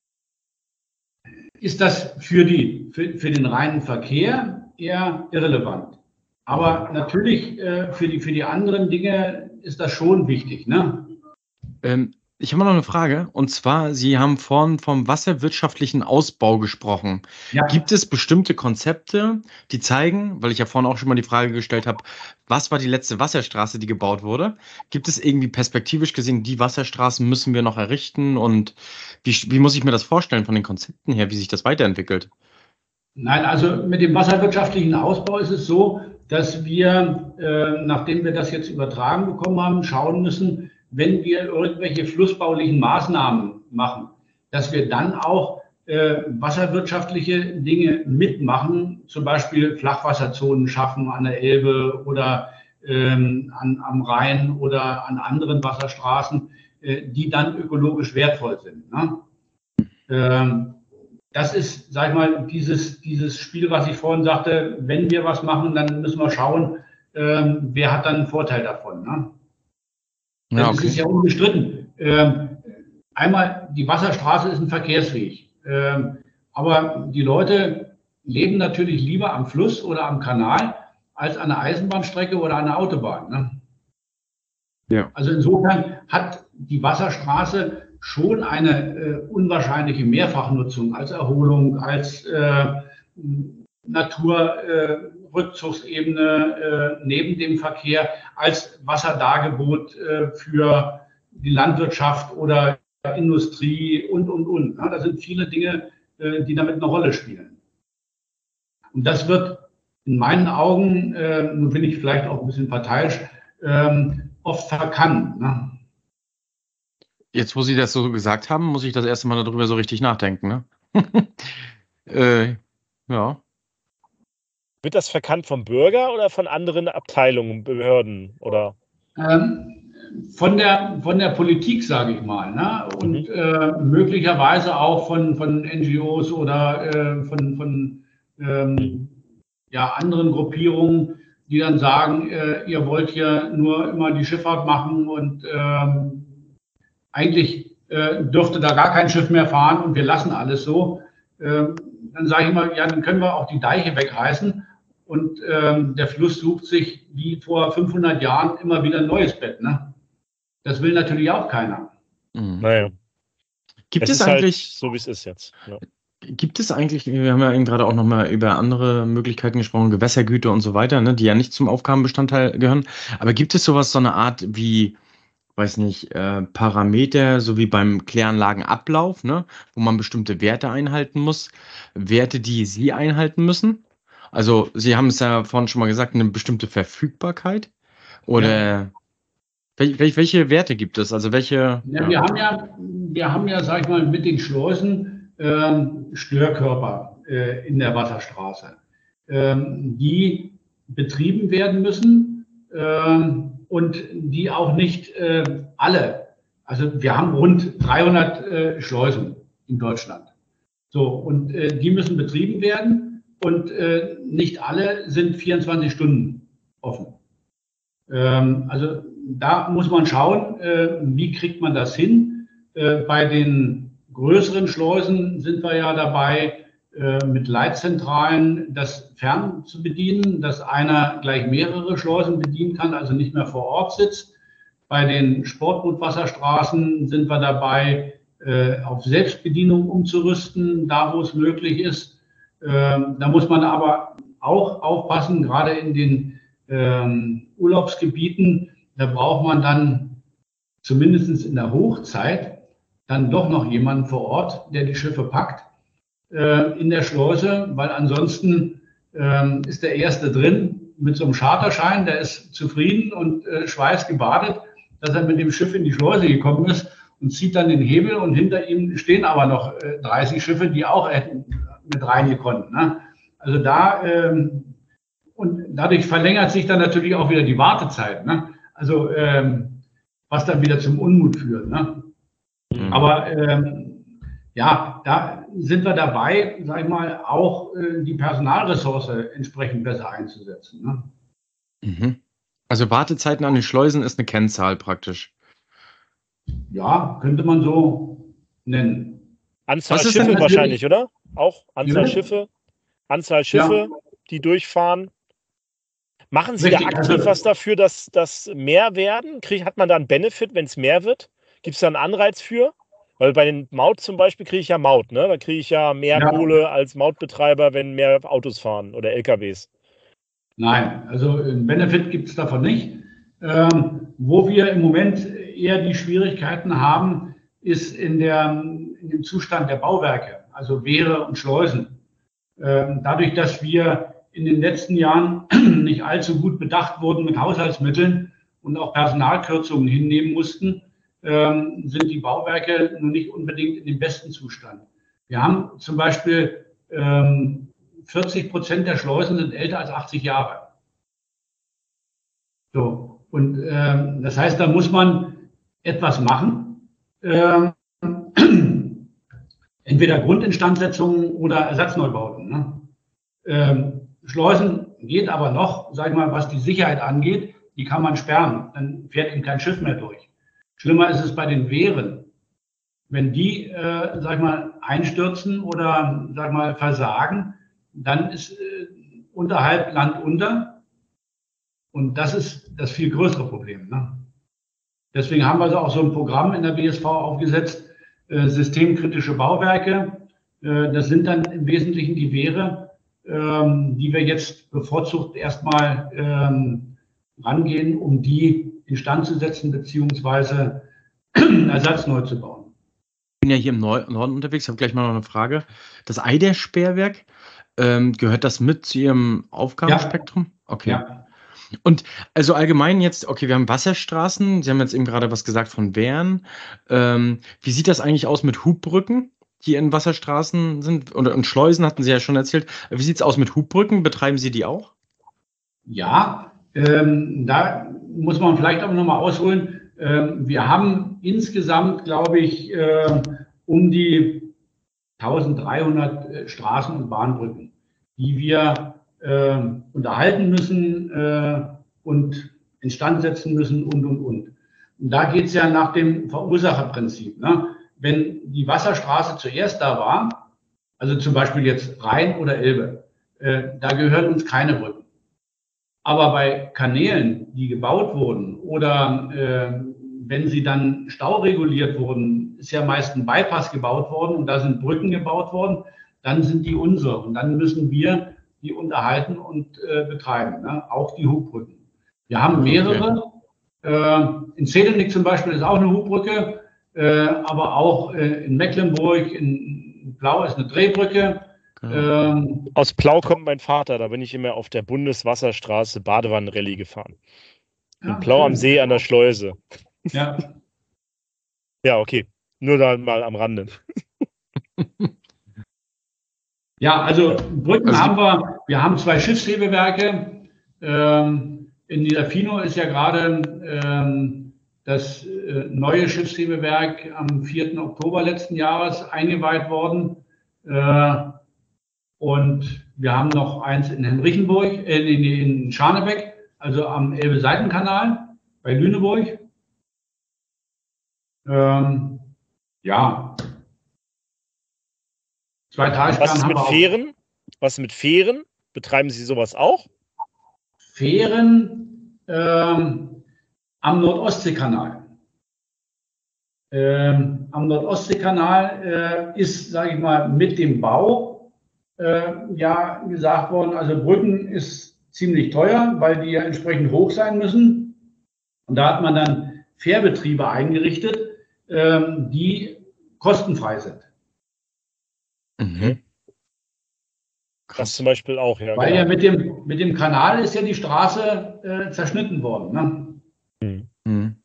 ist das für, die, für, für den reinen Verkehr eher irrelevant. Aber natürlich äh, für, die, für die anderen Dinge ist das schon wichtig, ne? Ähm, ich habe noch eine Frage, und zwar, Sie haben vorhin vom wasserwirtschaftlichen Ausbau gesprochen. Ja. Gibt es bestimmte Konzepte, die zeigen, weil ich ja vorhin auch schon mal die Frage gestellt habe, was war die letzte Wasserstraße, die gebaut wurde? Gibt es irgendwie perspektivisch gesehen, die Wasserstraßen müssen wir noch errichten, und wie, wie muss ich mir das vorstellen von den Konzepten her, wie sich das weiterentwickelt? Nein, also mit dem wasserwirtschaftlichen Ausbau ist es so, dass wir, äh, nachdem wir das jetzt übertragen bekommen haben, schauen müssen, wenn wir irgendwelche flussbaulichen Maßnahmen machen, dass wir dann auch äh, wasserwirtschaftliche Dinge mitmachen, zum Beispiel Flachwasserzonen schaffen an der Elbe oder ähm, an, am Rhein oder an anderen Wasserstraßen, äh, die dann ökologisch wertvoll sind, ne? Ähm, das ist, sag ich mal, dieses, dieses Spiel, was ich vorhin sagte, wenn wir was machen, dann müssen wir schauen, ähm, wer hat dann einen Vorteil davon, ne? Ja, Es ist okay. ja unbestritten. Ähm, einmal, die Wasserstraße ist ein Verkehrsweg. Ähm, aber die Leute leben natürlich lieber am Fluss oder am Kanal als an einer Eisenbahnstrecke oder an einer Autobahn, ne? Ja. Also insofern hat die Wasserstraße schon eine äh, unwahrscheinliche Mehrfachnutzung als Erholung, als äh, Naturrückzugsebene äh, neben dem Verkehr, als Wasserdargebot äh, für die Landwirtschaft oder Industrie und, und, und. Ja, da sind viele Dinge, äh, die damit eine Rolle spielen. Und das wird in meinen Augen, äh, nun bin ich vielleicht auch ein bisschen parteiisch, ähm, oft verkannt, ne? Jetzt, wo Sie das so gesagt haben, muss ich das erste Mal darüber so richtig nachdenken, ne? äh, ja. Wird das verkannt vom Bürger oder von anderen Abteilungen, Behörden oder? Ähm, von der, von der Politik, sage ich mal, ne? Und Mhm. äh, möglicherweise auch von, von N G Os oder äh, von, von ähm, ja, anderen Gruppierungen, die dann sagen, äh, ihr wollt hier nur immer die Schifffahrt machen und ähm, eigentlich äh, dürfte da gar kein Schiff mehr fahren und wir lassen alles so. Ähm, dann sage ich immer, ja, dann können wir auch die Deiche wegreißen und ähm, der Fluss sucht sich wie vor fünfhundert Jahren immer wieder ein neues Bett, ne? Das will natürlich auch keiner. Mhm. Naja. Gibt Es es ist halt eigentlich, so, wie es ist jetzt. Ja. gibt es eigentlich, wir haben ja eben gerade auch nochmal über andere Möglichkeiten gesprochen, Gewässergüter und so weiter, ne, die ja nicht zum Aufgabenbestandteil gehören. Aber gibt es sowas, so eine Art wie, weiß nicht, äh, Parameter, so wie beim Kläranlagenablauf, ne, wo man bestimmte Werte einhalten muss, Werte, die Sie einhalten müssen? Also, Sie haben es ja vorhin schon mal gesagt, eine bestimmte Verfügbarkeit. Oder Ja. wel, wel, welche Werte gibt es? Also welche, Ja, ja. wir haben ja, wir haben ja, sag ich mal, mit den Schleusen ähm, Störkörper äh, in der Wasserstraße, ähm, die betrieben werden müssen ähm, und die auch nicht äh, alle, also wir haben rund dreihundert äh, Schleusen in Deutschland. So, und äh, die müssen betrieben werden und äh, nicht alle sind vierundzwanzig Stunden offen. Ähm, also da muss man schauen, äh, wie kriegt man das hin. Äh, bei den größeren Schleusen sind wir ja dabei, äh, mit Leitzentralen das fern zu bedienen, dass einer gleich mehrere Schleusen bedienen kann, also nicht mehr vor Ort sitzt. Bei den Sportbootwasserstraßen sind wir dabei, äh, auf Selbstbedienung umzurüsten, da wo es möglich ist. Äh, da muss man aber auch aufpassen, gerade in den ähm, Urlaubsgebieten, da braucht man dann zumindest in der Hochzeit dann doch noch jemanden vor Ort, der die Schiffe packt äh, in der Schleuse, weil ansonsten äh, ist der Erste drin mit so einem Charterschein, der ist zufrieden und äh, schweißgebadet, dass er mit dem Schiff in die Schleuse gekommen ist und zieht dann den Hebel und hinter ihm stehen aber noch äh, dreißig Schiffe, die auch hätten mit reingekonnt, ne? Also da ähm, und dadurch verlängert sich dann natürlich auch wieder die Wartezeit, ne? Also ähm, was dann wieder zum Unmut führt, ne? Mhm. Aber ähm, Ja, da sind wir dabei, sag ich mal, auch äh, die Personalressource entsprechend besser einzusetzen. Ne? Mhm. Also Wartezeiten an den Schleusen ist eine Kennzahl praktisch. Ja, könnte man so nennen. Anzahl Was ist Schiffe denn wahrscheinlich, oder? Auch Anzahl Bitte? Schiffe, Anzahl Ja, Schiffe, die durchfahren. Machen Sie da richtig. aktiv Also, was dafür, dass das mehr werden? Krieg, hat man da einen Benefit, wenn es mehr wird? Gibt es da einen Anreiz für? Weil bei den Maut zum Beispiel kriege ich ja Maut, ne? Da kriege ich ja mehr ja, Kohle als Mautbetreiber, wenn mehr Autos fahren oder L K Ws. nein, also einen Benefit gibt es davon nicht. Ähm, wo wir im Moment eher die Schwierigkeiten haben, ist in, der, in dem Zustand der Bauwerke, also Wehre und Schleusen. Ähm, dadurch, dass wir in den letzten Jahren nicht allzu gut bedacht wurden mit Haushaltsmitteln und auch Personalkürzungen hinnehmen mussten, ähm, sind die Bauwerke nun nicht unbedingt in dem besten Zustand. Wir haben zum Beispiel ähm, vierzig Prozent der Schleusen sind älter als achtzig Jahre. So, und ähm, das heißt, da muss man etwas machen. Ähm, entweder Grundinstandsetzungen oder Ersatzneubauten. Ne? Ähm, Schleusen geht aber noch, sag ich mal, was die Sicherheit angeht, die kann man sperren. Dann fährt eben kein Schiff mehr durch. Schlimmer ist es bei den Wehren. Wenn die, äh, sag ich mal, einstürzen oder, sag ich mal, versagen, dann ist äh, unterhalb Land unter. Und das ist das viel größere Problem. Ne? Deswegen haben wir also auch so ein Programm in der B S V aufgesetzt, äh, systemkritische Bauwerke. Äh, das sind dann im Wesentlichen die Wehre, ähm, die wir jetzt bevorzugt erstmal ähm, rangehen, um die instand zu setzen beziehungsweise ersatzneu zu bauen. Ich bin ja hier im Neu- Norden unterwegs, habe gleich mal noch eine Frage. Das Eider-Sperrwerk, ähm, gehört das mit zu Ihrem Aufgabenspektrum? Okay. Ja, Und also allgemein jetzt, okay, wir haben Wasserstraßen, Sie haben jetzt eben gerade was gesagt von Wehren. Ähm, wie sieht das eigentlich aus mit Hubbrücken, die in Wasserstraßen sind? Und, und Schleusen hatten Sie ja schon erzählt. Wie sieht es aus mit Hubbrücken? Betreiben Sie die auch? ja ähm, da muss man vielleicht aber nochmal ausholen. Ähm, wir haben insgesamt, glaube ich, äh, um die eintausenddreihundert äh, Straßen- und Bahnbrücken, die wir äh, unterhalten müssen äh, und instand setzen müssen und, und, und. Und da geht es ja nach dem Verursacherprinzip. Ne? Wenn die Wasserstraße zuerst da war, also zum Beispiel jetzt Rhein oder Elbe, äh, da gehören uns keine Brücken. Aber bei Kanälen, die gebaut wurden oder äh, wenn sie dann staureguliert wurden, ist ja meist ein Bypass gebaut worden und da sind Brücken gebaut worden, dann sind die unsere und dann müssen wir die unterhalten und äh, betreiben, ne? Auch die Hubbrücken. Wir haben mehrere. Okay. Äh, in Zedenick zum Beispiel ist auch eine Hubbrücke, äh, aber auch äh, in Mecklenburg, in Blau ist eine Drehbrücke. Ähm, Aus Plau kommt mein Vater, da bin ich immer auf der Bundeswasserstraße Badewannenrallye gefahren. In ja, Plau schön. Am See an der Schleuse. Ja. Ja, okay. Nur da mal am Rande. Ja, also Brücken also haben wir. Wir haben zwei Schiffshebewerke. Ähm, in Niederfino ist ja gerade ähm, das äh, neue Schiffshebewerk am vierten Oktober letzten Jahres eingeweiht worden. Äh, Und wir haben noch eins in Henrichenburg, äh, in, in Scharnebeck, also am Elbe-Seitenkanal bei Lüneburg. Ähm, ja. Zwei Was ist mit Fähren? Was mit Fähren? Betreiben Sie sowas auch? Fähren ähm, am Nordostseekanal. Ähm, am Nordostseekanal äh, ist, sage ich mal, mit dem Bau äh, ja gesagt worden, also Brücken ist ziemlich teuer, weil die ja entsprechend hoch sein müssen. Und da hat man dann Fährbetriebe eingerichtet, ähm, die kostenfrei sind. Mhm. Das zum Beispiel auch, ja. Weil genau. ja mit dem, mit dem Kanal ist ja die Straße äh, zerschnitten worden. Ne? Mhm. Mhm.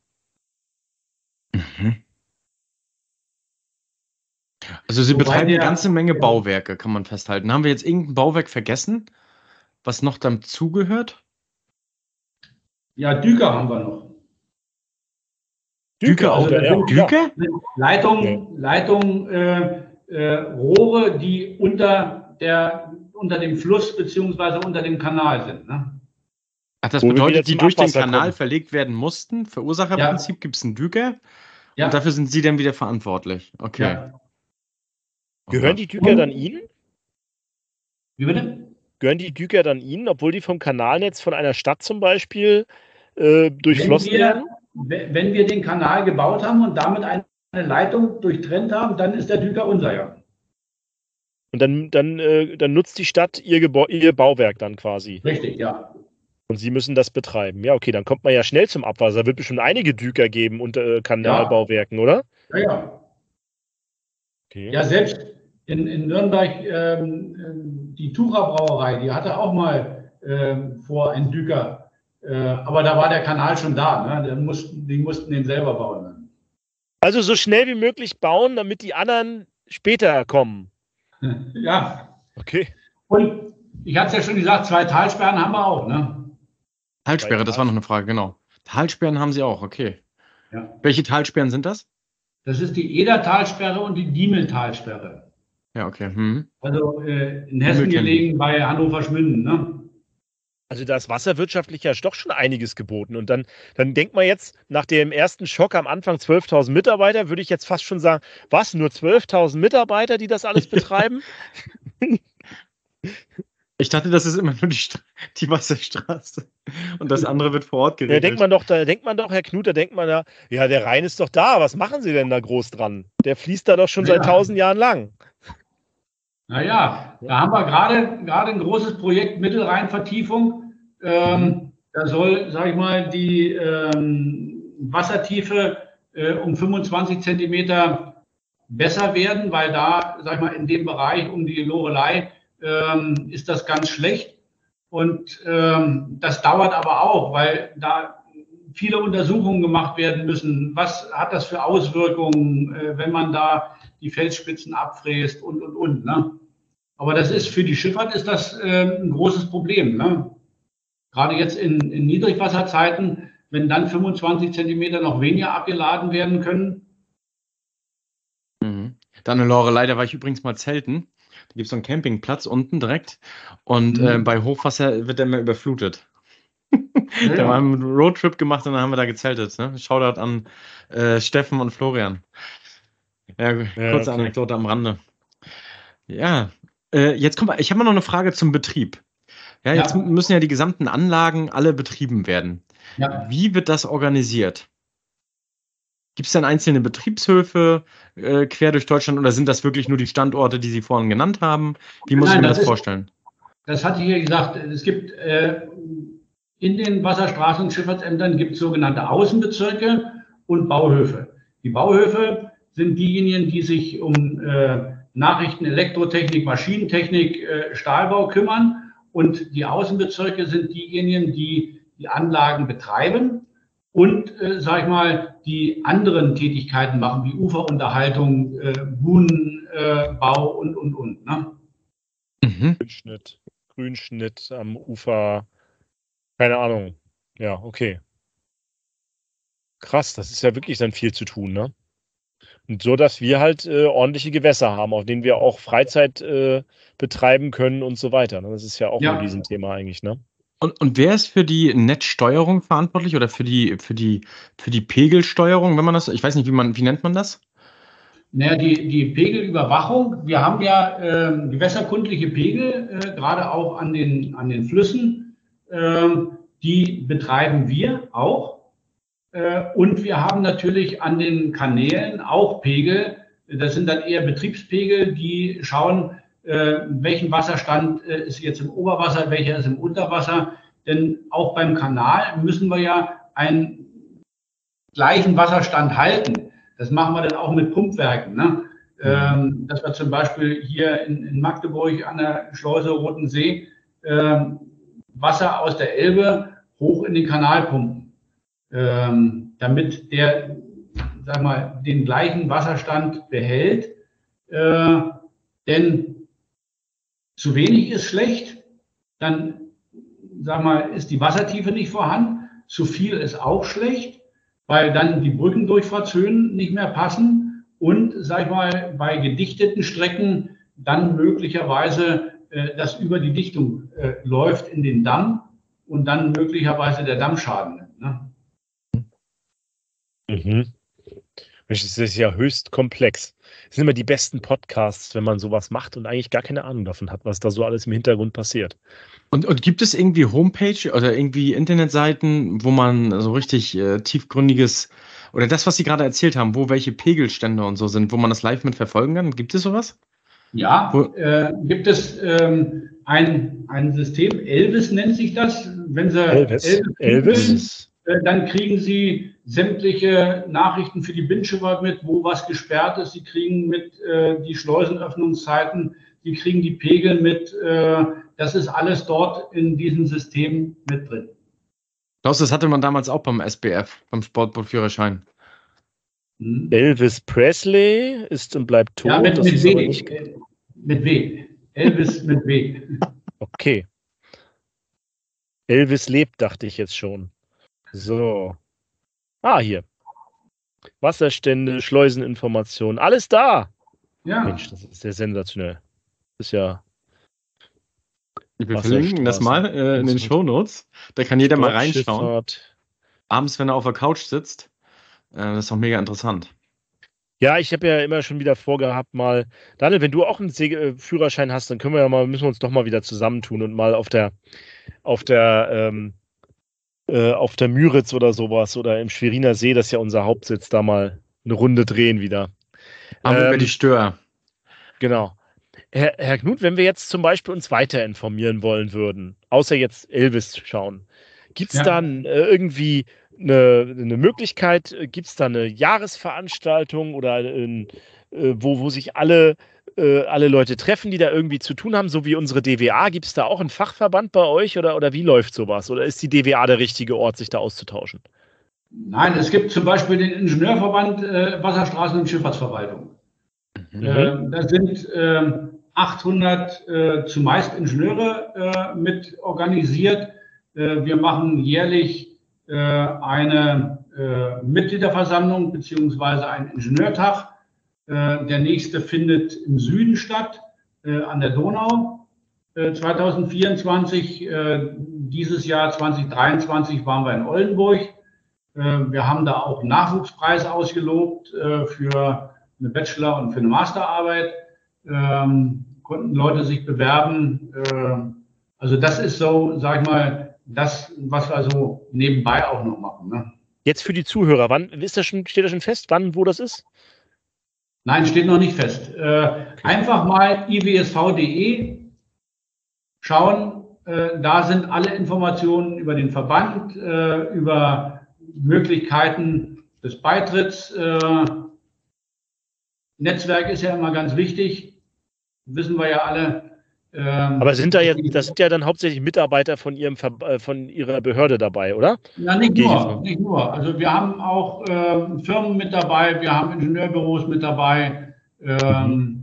Also Sie Wobei betreiben eine ganze Menge Bauwerke, kann man festhalten. Haben wir jetzt irgendein Bauwerk vergessen, was noch dazugehört? Ja, Düker haben wir noch. Düker auch, also, ja. Düker? Leitung, ja. Leitung äh, äh, Rohre, die unter, der, unter dem Fluss beziehungsweise unter dem Kanal sind. Ne? Ach, das Wo wir wieder bedeutet, die zum durch den Abwasser Kanal kommen. verlegt werden mussten. Verursacherprinzip Ja. gibt es einen Düker Ja. und dafür sind Sie dann wieder verantwortlich. Okay. Ja. Oh Gehören Gott. die Düker dann Ihnen? Wie bitte? Gehören die Düker dann Ihnen, obwohl die vom Kanalnetz von einer Stadt zum Beispiel äh, durchflossen Wenn wir, werden? wenn wir den Kanal gebaut haben und damit eine Leitung durchtrennt haben, dann ist der Düker unser, ja. Und dann, dann, äh, dann nutzt die Stadt ihr, Gebau ihr Bauwerk dann quasi. Richtig, ja. Und Sie müssen das betreiben. Ja, okay, dann kommt man ja schnell zum Abwasser. Wird bestimmt einige Düker geben unter äh, Kanalbauwerken, oder? Ja, ja. Okay. Ja, selbst in, in Nürnberg ähm, ähm, die Tucher Brauerei, die hatte auch mal ähm, vor einen Düker. Äh, aber da war der Kanal schon da. Ne? Die, mussten, die mussten den selber bauen. Ne? Also so schnell wie möglich bauen, damit die anderen später kommen. Ja. Okay. Und ich hatte es ja schon gesagt, zwei Talsperren haben wir auch. Ne? Talsperre, das war noch eine Frage, genau. Talsperren haben Sie auch, okay. Ja. Welche Talsperren sind das? Das ist die Eder-Talsperre und die Diemel-Talsperre. Ja, okay. Hm. Also äh, in Hessen gelegen bei Hannover-Schmünden. Ne? Also da ist wasserwirtschaftlich ja doch schon einiges geboten. Und dann, dann denkt man jetzt, nach dem ersten Schock am Anfang zwölftausend Mitarbeiter, würde ich jetzt fast schon sagen, was, nur zwölftausend Mitarbeiter, die das alles betreiben? Ich dachte, das ist immer nur die, St die Wasserstraße und das andere wird vor Ort Da geregelt. denkt man doch, da denkt man doch, Herr Knut, da denkt man da, ja, der Rhein ist doch da, was machen Sie denn da groß dran? Der fließt da doch schon Ja. seit tausend Jahren lang. Naja, da haben wir gerade gerade ein großes Projekt Mittelrheinvertiefung. Ähm, Mhm. Da soll, sage ich mal, die ähm, Wassertiefe äh, um fünfundzwanzig Zentimeter besser werden, weil da, sag ich mal, in dem Bereich um die Lorelei ähm, ist das ganz schlecht. Und ähm, das dauert aber auch, weil da viele Untersuchungen gemacht werden müssen. Was hat das für Auswirkungen, äh, wenn man da die Felsspitzen abfräst und, und, und. Ne? Aber das ist für die Schifffahrt ist das äh, ein großes Problem. Ne? Gerade jetzt in, in Niedrigwasserzeiten, wenn dann fünfundzwanzig Zentimeter noch weniger abgeladen werden können. Mhm. Dann eine Lorelei, da war ich übrigens mal zelten. Da gibt es so einen Campingplatz unten direkt und Mhm. äh, bei Hochwasser wird der immer überflutet. Ja, Da ja. haben wir einen Roadtrip gemacht und dann haben wir da gezeltet. Ne? Shoutout an äh, Steffen und Florian. Ja, Ja, kurze okay. Anekdote am Rande. Ja, äh, jetzt kommt, ich habe mal noch eine Frage zum Betrieb. Ja, jetzt Ja. müssen ja die gesamten Anlagen alle betrieben werden. Ja. Wie wird das organisiert? Gibt es denn einzelne Betriebshöfe äh, quer durch Deutschland oder sind das wirklich nur die Standorte, die Sie vorhin genannt haben? Wie muss Nein, ich mir das das ist- vorstellen? Das hatte ich ja gesagt. Es gibt äh, in den Wasserstraßen- und Schifffahrtsämtern gibt es sogenannte Außenbezirke und Bauhöfe. Die Bauhöfe sind diejenigen, die sich um äh, Nachrichten, Elektrotechnik, Maschinentechnik, äh, Stahlbau kümmern. Und die Außenbezirke sind diejenigen, die die Anlagen betreiben und, äh, sag ich mal, die anderen Tätigkeiten machen, wie Uferunterhaltung, äh, Buhnenbau und, und, und. Ne? Mhm. Grünschnitt, Grünschnitt am Ufer, keine Ahnung. Ja, okay. Krass, das ist ja wirklich dann viel zu tun, ne? Und so, dass wir halt äh, ordentliche Gewässer haben, auf denen wir auch Freizeit äh, betreiben können und so weiter. Ne? Das ist ja auch Ja. ein Riesenthema eigentlich, ne? Und, und wer ist für die Netzsteuerung verantwortlich oder für die, für die, für die Pegelsteuerung, wenn man das, ich weiß nicht, wie man, wie nennt man das? Naja, die, die Pegelüberwachung, wir haben ja ähm, gewässerkundliche Pegel, äh, gerade auch an den, an den Flüssen, ähm, die betreiben wir auch. Äh, und wir haben natürlich an den Kanälen auch Pegel, das sind dann eher Betriebspegel, die schauen, äh, welchen Wasserstand äh, ist jetzt im Oberwasser, welcher ist im Unterwasser. Denn auch beim Kanal müssen wir ja einen gleichen Wasserstand halten. Das machen wir dann auch mit Pumpwerken. Ne? Ähm, dass wir zum Beispiel hier in, in Magdeburg an der Schleuse Roten See ähm, Wasser aus der Elbe hoch in den Kanal pumpen, ähm, damit der, sag mal, den gleichen Wasserstand behält. Äh, denn zu wenig ist schlecht, dann, sag mal, ist die Wassertiefe nicht vorhanden. Zu viel ist auch schlecht, weil dann die Brückendurchfahrtshöhen nicht mehr passen und, sag ich mal, bei gedichteten Strecken dann möglicherweise äh, das über die Dichtung äh, läuft in den Damm und dann möglicherweise der Damm Schaden nimmt. Ne? Mhm. Das ist ja höchst komplex. Das sind immer die besten Podcasts, wenn man sowas macht und eigentlich gar keine Ahnung davon hat, was da so alles im Hintergrund passiert. Und, und gibt es irgendwie Homepage oder irgendwie Internetseiten, wo man so richtig äh, tiefgründiges oder das, was Sie gerade erzählt haben, wo welche Pegelstände und so sind, wo man das live mit verfolgen kann? Gibt es sowas? Ja, äh, gibt es ähm, ein, ein System, Elvis nennt sich das. Wenn Sie Elvis. Elvis, Elvis. googeln, äh, dann kriegen Sie sämtliche Nachrichten für die Bindschiffahrt mit, wo was gesperrt ist. Sie kriegen mit äh, die Schleusenöffnungszeiten, Sie kriegen die Pegel mit. Äh, das ist alles dort in diesem System mit drin. Klaus, das hatte man damals auch beim S B F, beim Sportbootführerschein. Hm. Elvis Presley ist und bleibt tot. Ja, mit, das mit ist W. aber nicht... Mit W. Elvis mit W. Okay. Elvis lebt, dachte ich jetzt schon. So. Ah, hier. Wasserstände, Schleuseninformationen, alles da. Ja. Mensch, das ist ja sensationell. Das ist ja... Wir verlinken das mal äh, in den Shownotes. Da kann jeder mal reinschauen. Abends, wenn er auf der Couch sitzt. Äh, das ist doch mega interessant. Ja, ich habe ja immer schon wieder vorgehabt, mal, Daniel, wenn du auch einen Segel Führerschein hast, dann können wir ja mal, müssen wir uns doch mal wieder zusammentun und mal auf der, auf der, ähm, äh, auf der Müritz oder sowas oder im Schweriner See, das ist ja unser Hauptsitz, da mal eine Runde drehen wieder. Aber ähm, über die Stör. Genau. Herr, Herr Knut, wenn wir jetzt zum Beispiel uns weiter informieren wollen würden, außer jetzt Elvis schauen, gibt es Ja. dann äh, irgendwie eine, eine Möglichkeit, gibt es da eine Jahresveranstaltung oder ein, äh, wo, wo sich alle, äh, alle Leute treffen, die da irgendwie zu tun haben, so wie unsere D W A? Gibt es da auch einen Fachverband bei euch oder, oder wie läuft sowas? Oder ist die D W A der richtige Ort, sich da auszutauschen? Nein, es gibt zum Beispiel den Ingenieurverband äh, Wasserstraßen- und Schifffahrtsverwaltung. Mhm. Ähm, da sind ähm, achthundert äh, zumeist Ingenieure äh, mit organisiert. Äh, wir machen jährlich äh, eine äh, Mitgliederversammlung beziehungsweise einen Ingenieurtag. Äh, der nächste findet im Süden statt, äh, an der Donau. Äh, zwanzig vierundzwanzig, äh, dieses Jahr zwanzig dreiundzwanzig waren wir in Oldenburg. Äh, wir haben da auch einen Nachwuchspreis ausgelobt äh, für eine Bachelor- und für eine Masterarbeit. Ähm, konnten Leute sich bewerben. Äh, also das ist so, sag ich mal, das, was wir so nebenbei auch noch machen. Ne? Jetzt für die Zuhörer, wann ist das schon, steht das schon fest, wann, wo das ist? Nein, steht noch nicht fest. Äh, okay. Einfach mal i w s v punkt d e schauen. Äh, da sind alle Informationen über den Verband, äh, über Möglichkeiten des Beitritts. Äh, Netzwerk ist ja immer ganz wichtig, wissen wir ja alle. Ähm, Aber sind da ja, das sind ja dann hauptsächlich Mitarbeiter von ihrem Ver, von ihrer Behörde dabei, oder? Ja, nicht nur, nicht nur. Also wir haben auch ähm, Firmen mit dabei, wir haben Ingenieurbüros mit dabei. Ähm,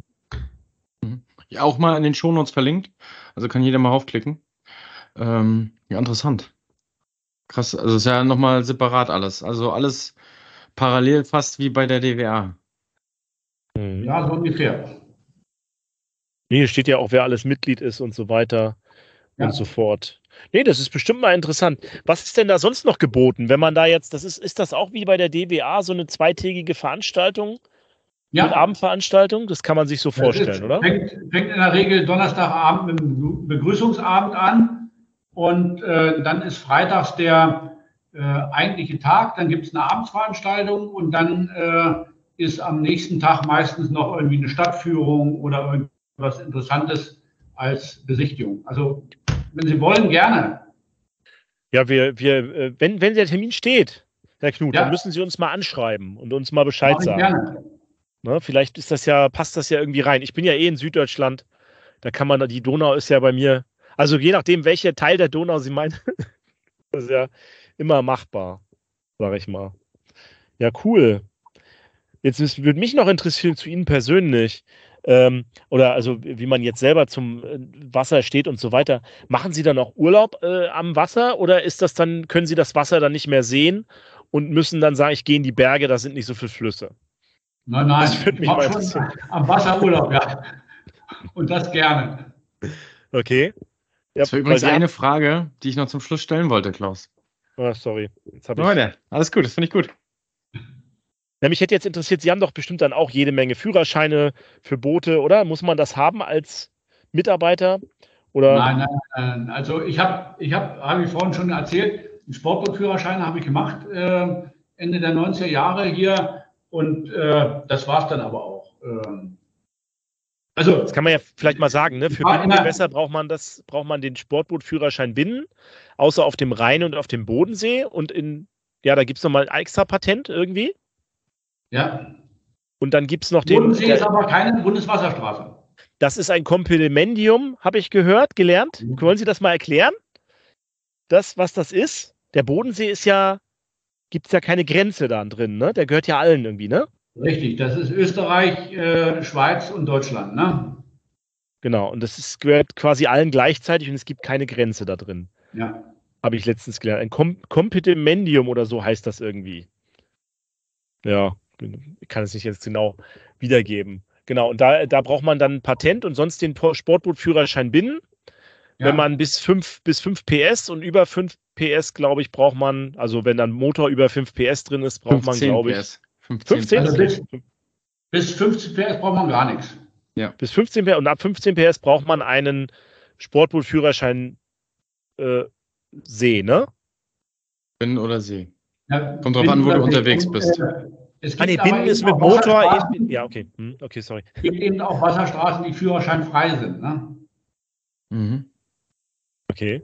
ja, auch mal in den Shownotes verlinkt. Also kann jeder mal aufklicken. Ähm, ja, interessant. Krass, also ist ja nochmal separat alles. Also alles parallel fast wie bei der D W A. Ja, so ungefähr. Nee, hier steht ja auch, wer alles Mitglied ist und so weiter ja. und so fort. Nee, das ist bestimmt mal interessant. Was ist denn da sonst noch geboten, wenn man da jetzt, das ist, ist das auch wie bei der D W A so eine zweitägige Veranstaltung? Ja. Mit Abendveranstaltung? Das kann man sich so das vorstellen, ist, oder? Fängt, fängt in der Regel Donnerstagabend mit dem Begrüßungsabend an und äh, dann ist freitags der äh, eigentliche Tag, dann gibt es eine Abendsveranstaltung und dann äh, ist am nächsten Tag meistens noch irgendwie eine Stadtführung oder irgendwas Interessantes als Besichtigung. Also, wenn Sie wollen, gerne. Ja, wir, wir, wenn, wenn der Termin steht, Herr Knut, ja. dann müssen Sie uns mal anschreiben und uns mal Bescheid sagen. Gerne. Ne, vielleicht ist das ja, passt das ja irgendwie rein. Ich bin ja eh in Süddeutschland, da kann man, die Donau ist ja bei mir, also je nachdem, welcher Teil der Donau Sie meinen, das ist ja immer machbar, sage ich mal. Ja, cool. Jetzt ist, würde mich noch interessieren zu Ihnen persönlich, ähm, oder also wie man jetzt selber zum Wasser steht und so weiter. Machen Sie dann auch Urlaub äh, am Wasser oder ist das dann, können Sie das Wasser dann nicht mehr sehen und müssen dann sagen, ich gehe in die Berge, da sind nicht so viele Flüsse? Nein, nein, Das würde ich mich mache mal schon interessieren. am Wasserurlaub, ja. Und das gerne. Okay. Ja, Das war weil übrigens wir eine Frage, die ich noch zum Schluss stellen wollte, Klaus. haben, oh, sorry, jetzt habe ich. Leute, alles gut, das finde ich gut. Ja, mich hätte jetzt interessiert, Sie haben doch bestimmt dann auch jede Menge Führerscheine für Boote, oder? Muss man das haben als Mitarbeiter? Oder? Nein, nein, nein. Also ich habe, ich habe, habe ich vorhin schon erzählt, einen Sportbootführerschein habe ich gemacht, äh, Ende der neunziger Jahre hier. Und äh, das war es dann aber auch. Ähm, also, Das kann man ja vielleicht mal sagen, ne? Für war in der- Binnengewässer braucht man das, braucht man den Sportbootführerschein Binnen, außer auf dem Rhein und auf dem Bodensee. Und in, ja, da gibt es nochmal ein extra Patent irgendwie. ja, Und dann gibt es noch den. Bodensee ist Der, aber keine Bundeswasserstraße. das ist ein Kompendium, habe ich gehört, gelernt. Mhm. Wollen Sie das mal erklären? Das, was das ist? Der Bodensee ist ja, gibt es ja keine Grenze da drin, ne? Der gehört ja allen irgendwie, ne? Richtig, das ist Österreich, äh, Schweiz und Deutschland, ne? Genau. Und das ist, gehört quasi allen gleichzeitig und es gibt keine Grenze da drin. Ja. Habe ich letztens gelernt. Ein Kom Kompendium oder so heißt das irgendwie. Ja, ich kann es nicht jetzt genau wiedergeben. Genau, und da, da braucht man dann ein Patent und sonst den Sportbootführerschein Binnen. Ja. Wenn man bis fünf, bis fünf P S und über fünf P S, glaube ich, braucht man, also wenn dann Motor über fünf P S drin ist, braucht man, glaube ich, P S. fünfzehn fünfzehn? Also bis, bis fünfzehn P S braucht man gar nichts. Bis fünfzehn P S und ab fünfzehn P S braucht man einen Sportbootführerschein äh, See, ne? Binnen oder See. Ja, Kommt drauf an, wo du unterwegs bist. Äh, es gibt Ah, nee, aber Binnen eben ist mit auch Motor. Wasserstraßen- Ja, okay. Hm, okay, sorry. Es gibt eben auch Wasserstraßen, die führerscheinfrei sind. Ne? Mhm. Okay.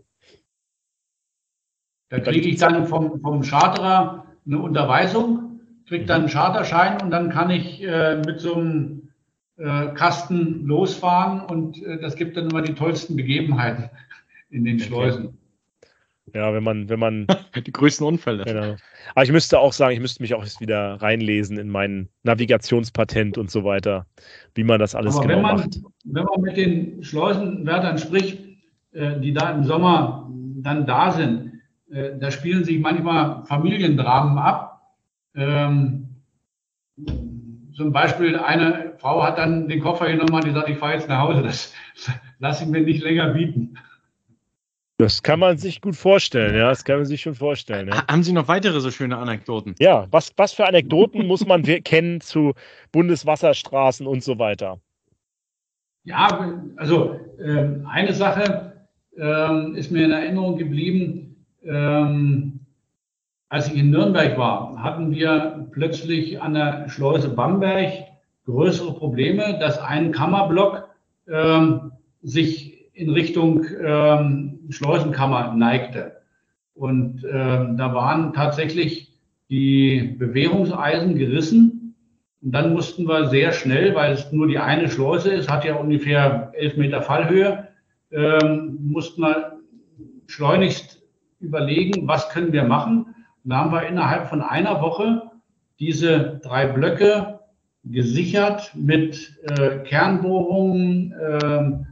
Da kriege ich dann vom, vom Charterer eine Unterweisung, kriege dann einen Charterschein und dann kann ich äh, mit so einem äh, Kasten losfahren und äh, das gibt dann immer die tollsten Begebenheiten in den Okay. Schleusen. Ja, wenn man, wenn man, Die größten Unfälle. genau. Aber ich müsste auch sagen, ich müsste mich auch erst wieder reinlesen in mein Navigationspatent und so weiter, wie man das alles Aber genau wenn man, macht. wenn man mit den Schleusenwärtern spricht, äh, die da im Sommer dann da sind, äh, da spielen sich manchmal Familiendramen ab. Ähm, zum Beispiel eine Frau hat dann den Koffer genommen und die sagt, ich fahre jetzt nach Hause, das lasse ich mir nicht länger bieten. Das kann man sich gut vorstellen, ja, das kann man sich schon vorstellen. Ja, Ha- Haben Sie noch weitere so schöne Anekdoten? ja was, was für Anekdoten muss man we- kennen zu Bundeswasserstraßen und so weiter? Ja, also ähm, eine Sache ähm, ist mir in Erinnerung geblieben. Ähm, als ich in Nürnberg war, hatten wir plötzlich an der Schleuse Bamberg größere Probleme, dass ein Kammerblock ähm, sich in Richtung ähm, Schleusenkammer neigte. Und ähm, da waren tatsächlich die Bewährungseisen gerissen. Und dann mussten wir sehr schnell, weil es nur die eine Schleuse ist, hat ja ungefähr elf Meter Fallhöhe, ähm, mussten wir schleunigst überlegen, was können wir machen. Und da haben wir innerhalb von einer Woche diese drei Blöcke gesichert mit äh, Kernbohrungen, äh,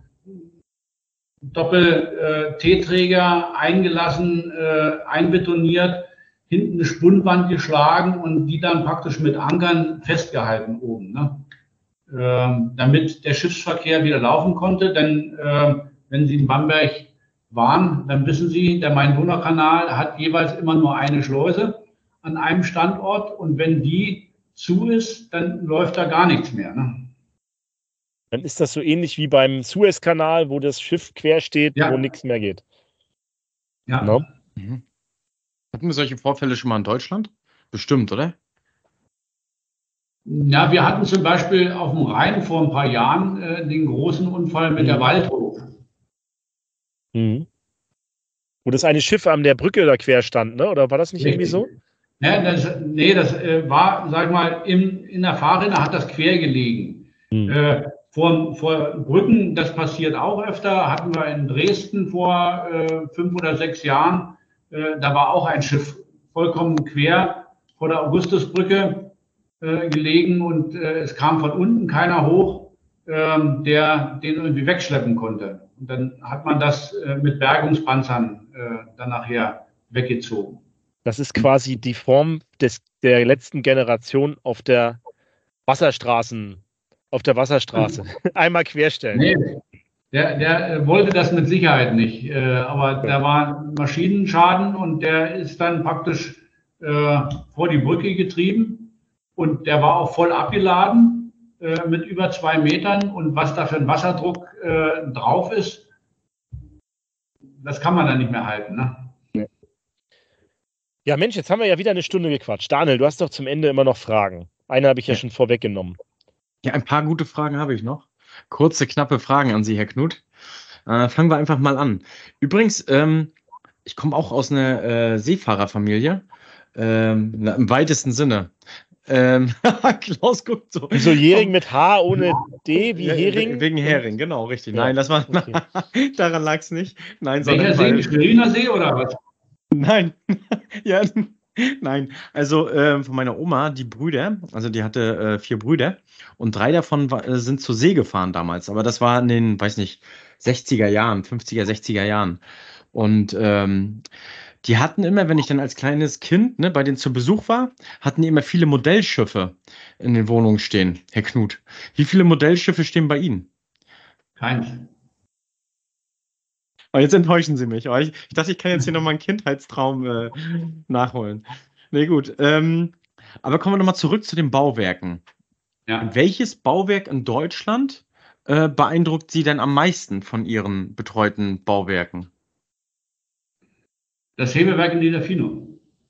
Doppel-T-Träger eingelassen, äh, einbetoniert, hinten eine Spundwand geschlagen und die dann praktisch mit Ankern festgehalten oben, ne? ähm, damit der Schiffsverkehr wieder laufen konnte. Denn äh, wenn Sie in Bamberg waren, dann wissen Sie, der Main-Donau-Kanal hat jeweils immer nur eine Schleuse an einem Standort und wenn die zu ist, dann läuft da gar nichts mehr. Ne? Dann ist das so ähnlich wie beim Suezkanal, wo das Schiff quer steht, Ja. wo nichts mehr geht. Ja. No? Mhm. Hatten wir solche Vorfälle schon mal in Deutschland? Bestimmt, oder? Ja, wir hatten zum Beispiel auf dem Rhein vor ein paar Jahren äh, den großen Unfall mit der Mhm. Waldhof. Mhm. Wo das eine Schiff an der Brücke da quer stand, ne? Oder war das nicht irgendwie so? Ja, das, nee, das äh, war, sag ich mal, im, in der Fahrrinne hat das quer gelegen. Mhm. Äh, vor, vor Brücken, das passiert auch öfter, hatten wir in Dresden vor äh, fünf oder sechs Jahren. Äh, da war auch ein Schiff vollkommen quer vor der Augustusbrücke äh, gelegen und äh, es kam von unten keiner hoch, ähm, der den irgendwie wegschleppen konnte. Und dann hat man das äh, mit Bergungspanzern äh, dann nachher weggezogen. Das ist quasi die Form des, der letzten Generation auf der Wasserstraßen auf der Wasserstraße. Einmal querstellen. Nee, der, der wollte das mit Sicherheit nicht. Äh, aber da war Maschinenschaden und der ist dann praktisch äh, vor die Brücke getrieben. Und der war auch voll abgeladen äh, mit über zwei Metern. Und was da für ein Wasserdruck äh, drauf ist, das kann man dann nicht mehr halten. Ne? Ja, Mensch, jetzt haben wir ja wieder eine Stunde gequatscht. Daniel, du hast doch zum Ende immer noch Fragen. Eine habe ich ja, ja schon vorweggenommen. Ja, ein paar gute Fragen habe ich noch. Kurze, knappe Fragen an Sie, Herr Knut. Äh, fangen wir einfach mal an. Übrigens, ähm, ich komme auch aus einer äh, Seefahrerfamilie. Ähm, na, im weitesten Sinne. Ähm, Klaus guckt so. Wieso Hering mit H ohne D wie Hering? Wegen Hering, genau, richtig. Ja. Nein, das war, okay. Daran lag es nicht. Nein, Welcher See? Schweriner See oder was? Nein, ja, nein. Also äh, von meiner Oma, die Brüder, also die hatte äh, vier Brüder und drei davon war, äh, sind zur See gefahren damals. Aber das war in den, weiß nicht, sechziger Jahren, fünfziger, sechziger Jahren. Und ähm, die hatten immer, wenn ich dann als kleines Kind ne, bei denen zu Besuch war, hatten die immer viele Modellschiffe in den Wohnungen stehen, Herr Knut. Wie viele Modellschiffe stehen bei Ihnen? Keins. Aber jetzt enttäuschen Sie mich. Aber ich, ich dachte, ich kann jetzt hier nochmal einen Kindheitstraum äh, nachholen. Nee, gut. Ähm, aber kommen wir nochmal zurück zu den Bauwerken. Ja. Welches Bauwerk in Deutschland äh, beeindruckt Sie denn am meisten von Ihren betreuten Bauwerken? Das Hebewerk in Niederfinow.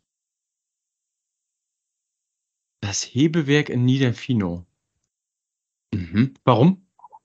Das Hebewerk in Niederfinow. Mhm. Warum?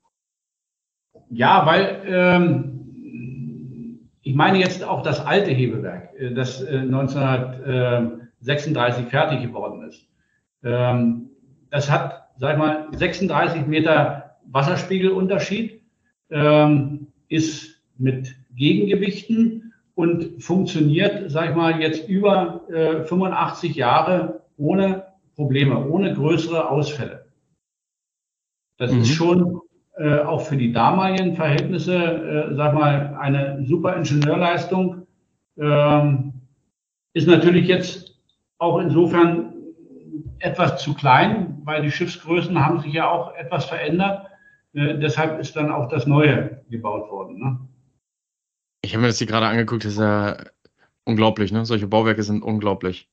Ja, weil ähm, ich meine jetzt auch das alte Hebewerk, das äh, neunzehnhundertsechsunddreißig fertig geworden ist. Ähm, das hat, sag ich mal, sechsunddreißig Meter Wasserspiegelunterschied, ähm, ist mit Gegengewichten und funktioniert, sag ich mal, jetzt über äh, fünfundachtzig Jahre ohne Probleme, ohne größere Ausfälle. Das mhm. ist schon äh, auch für die damaligen Verhältnisse, äh, sag mal, eine super Ingenieurleistung. Ähm, ist natürlich jetzt auch insofern etwas zu klein, weil die Schiffsgrößen haben sich ja auch etwas verändert. Äh, deshalb ist dann auch das Neue gebaut worden. Ne? Ich habe mir das hier gerade angeguckt, das ist ja unglaublich, ne? Solche Bauwerke sind unglaublich.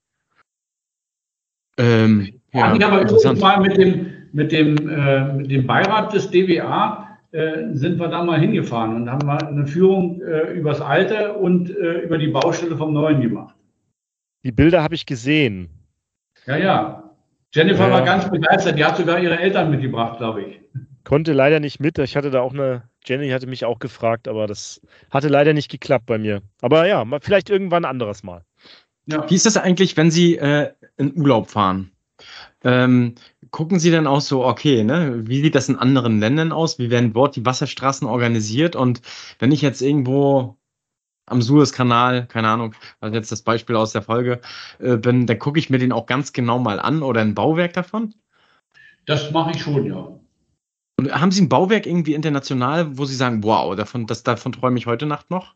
Ähm, ja, ja, aber interessant. Mal mit dem, mit, dem, äh, mit dem Beirat des D W A äh, sind wir da mal hingefahren und haben mal eine Führung äh, über das Alte und äh, über die Baustelle vom Neuen gemacht. Die Bilder habe ich gesehen. Ja, ja. Jennifer ja. war ganz begeistert. Die hat sogar ihre Eltern mitgebracht, glaube ich. Konnte leider nicht mit. Ich hatte da auch eine, Jenny hatte mich auch gefragt, aber das hatte leider nicht geklappt bei mir. Aber ja, mal, vielleicht irgendwann ein anderes Mal. Ja. Wie ist das eigentlich, wenn Sie äh, in Urlaub fahren? Ähm, gucken Sie dann auch so, okay, ne, wie sieht das in anderen Ländern aus? Wie werden dort die Wasserstraßen organisiert? Und wenn ich jetzt irgendwo am Suezkanal, keine Ahnung, also jetzt das Beispiel aus der Folge, äh, bin, dann gucke ich mir den auch ganz genau mal an oder ein Bauwerk davon? Das mache ich schon, ja. Und haben Sie ein Bauwerk irgendwie international, wo Sie sagen, wow, davon, das, davon träume ich heute Nacht noch?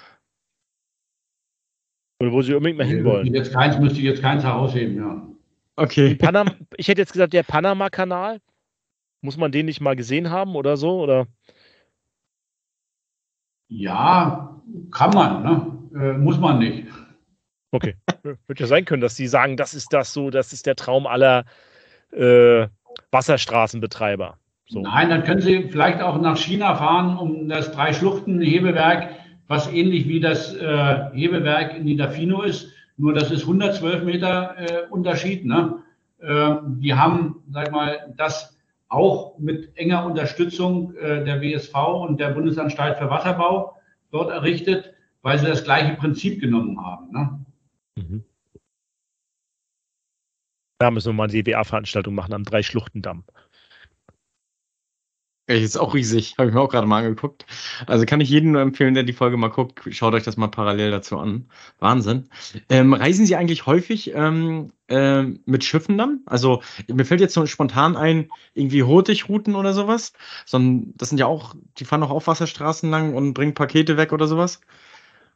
Oder wo Sie unbedingt mal hinwollen? Jetzt keins, müsste ich jetzt keins herausheben, ja. Okay. Panama, ich hätte jetzt gesagt, der Panama-Kanal. Muss man den nicht mal gesehen haben oder so? Oder? Ja, kann man, ne? Äh, muss man nicht. Okay. Wird ja sein können, dass Sie sagen, das ist das so, das ist der Traum aller äh, Wasserstraßenbetreiber. So. Nein, dann können Sie vielleicht auch nach China fahren, um das Drei-Schluchten-Hebewerk, was ähnlich wie das äh, Hebewerk in Niederfinow ist, nur das ist hundertzwölf Meter äh, Unterschied. Ne? Äh, die haben, sag ich mal, das auch mit enger Unterstützung äh, der W S V und der Bundesanstalt für Wasserbau dort errichtet, weil sie das gleiche Prinzip genommen haben. Ne? Mhm. Da müssen wir mal eine D W A-Veranstaltung machen am Drei-Schluchten-Damm. Ey, ist auch riesig, habe ich mir auch gerade mal angeguckt. Also kann ich jedem nur empfehlen, der die Folge mal guckt, schaut euch das mal parallel dazu an. Wahnsinn. Ähm, reisen Sie eigentlich häufig ähm, äh, mit Schiffen dann? Also mir fällt jetzt so spontan ein, irgendwie Hurtigruten oder sowas. Sondern das sind ja auch, die fahren auch auf Wasserstraßen lang und bringen Pakete weg oder sowas?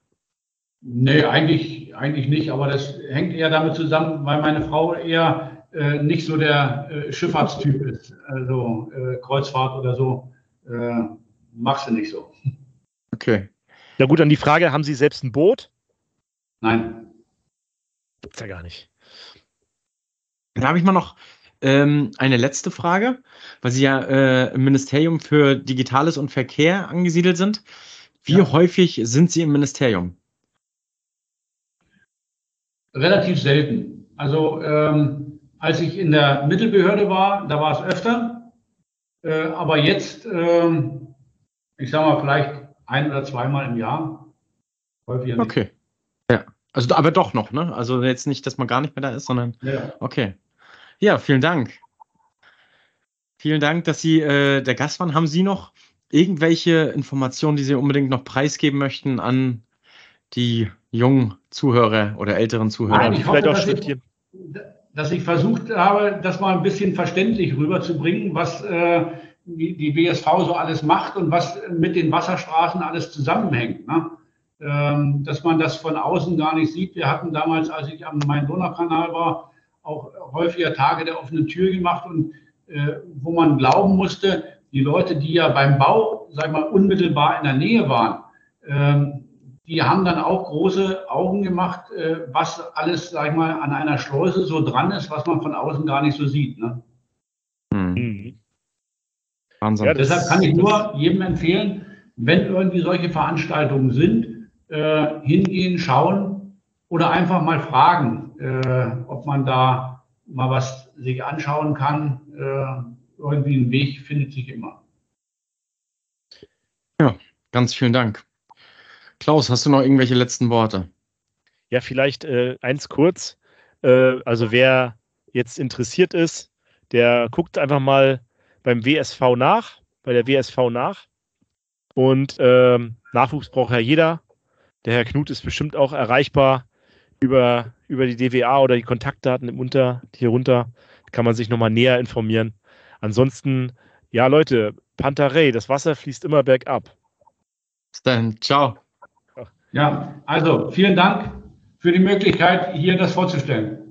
Nee, eigentlich, eigentlich nicht, aber das hängt eher damit zusammen, weil meine Frau eher äh, nicht so der äh, Schifffahrtstyp ist. Also äh, Kreuzfahrt oder so äh, machst du nicht so. Okay. Ja gut, an die Frage, haben Sie selbst ein Boot? Nein. Gibt's ja gar nicht. Dann habe ich mal noch ähm, eine letzte Frage, weil Sie ja äh, im Ministerium für Digitales und Verkehr angesiedelt sind. Wie Ja. häufig sind Sie im Ministerium? Relativ selten. Also ähm, als ich in der Mittelbehörde war, da war es öfter. Äh, aber jetzt, ähm, ich sage mal, vielleicht ein oder zweimal im Jahr. Häufiger nicht. Okay. Ja. Also, aber doch noch, ne? Also jetzt nicht, dass man gar nicht mehr da ist, sondern. Ja. Okay. Ja, vielen Dank. Vielen Dank, dass Sie äh, der Gast waren. Haben Sie noch irgendwelche Informationen, die Sie unbedingt noch preisgeben möchten an die jungen Zuhörer oder älteren Zuhörer? Nein, ich Vielleicht hoffe, auch dass ich, studieren. dass ich versucht habe, das mal ein bisschen verständlich rüberzubringen, was äh, die, die B S V so alles macht und was mit den Wasserstraßen alles zusammenhängt. Ne? Ähm, dass man das von außen gar nicht sieht. Wir hatten damals, als ich am Main-Donau-Kanal war, auch häufiger Tage der offenen Tür gemacht und äh, wo man glauben musste, die Leute, die ja beim Bau, sag ich mal, unmittelbar in der Nähe waren, ähm, die haben dann auch große Augen gemacht, äh, was alles, sag ich mal, an einer Schleuse so dran ist, was man von außen gar nicht so sieht. Ne? Hm. Mhm. Wahnsinn. Ja, das- Deshalb kann ich nur jedem empfehlen, wenn irgendwie solche Veranstaltungen sind, äh, hingehen, schauen oder einfach mal fragen, äh, ob man da mal was sich anschauen kann. Äh, irgendwie ein Weg findet sich immer. Ja, ganz vielen Dank. Klaus, hast du noch irgendwelche letzten Worte? Ja, vielleicht äh, eins kurz. Äh, also wer jetzt interessiert ist, der guckt einfach mal beim W S V nach, bei der W S V nach. Und ähm, Nachwuchs braucht ja jeder. Der Herr Knut ist bestimmt auch erreichbar über, über die D W A oder die Kontaktdaten im Unter, hier runter. Kann man sich nochmal näher informieren. Ansonsten, ja Leute, Pantarei, das Wasser fließt immer bergab. Bis dann. Ciao. Ja, also vielen Dank für die Möglichkeit, hier das vorzustellen.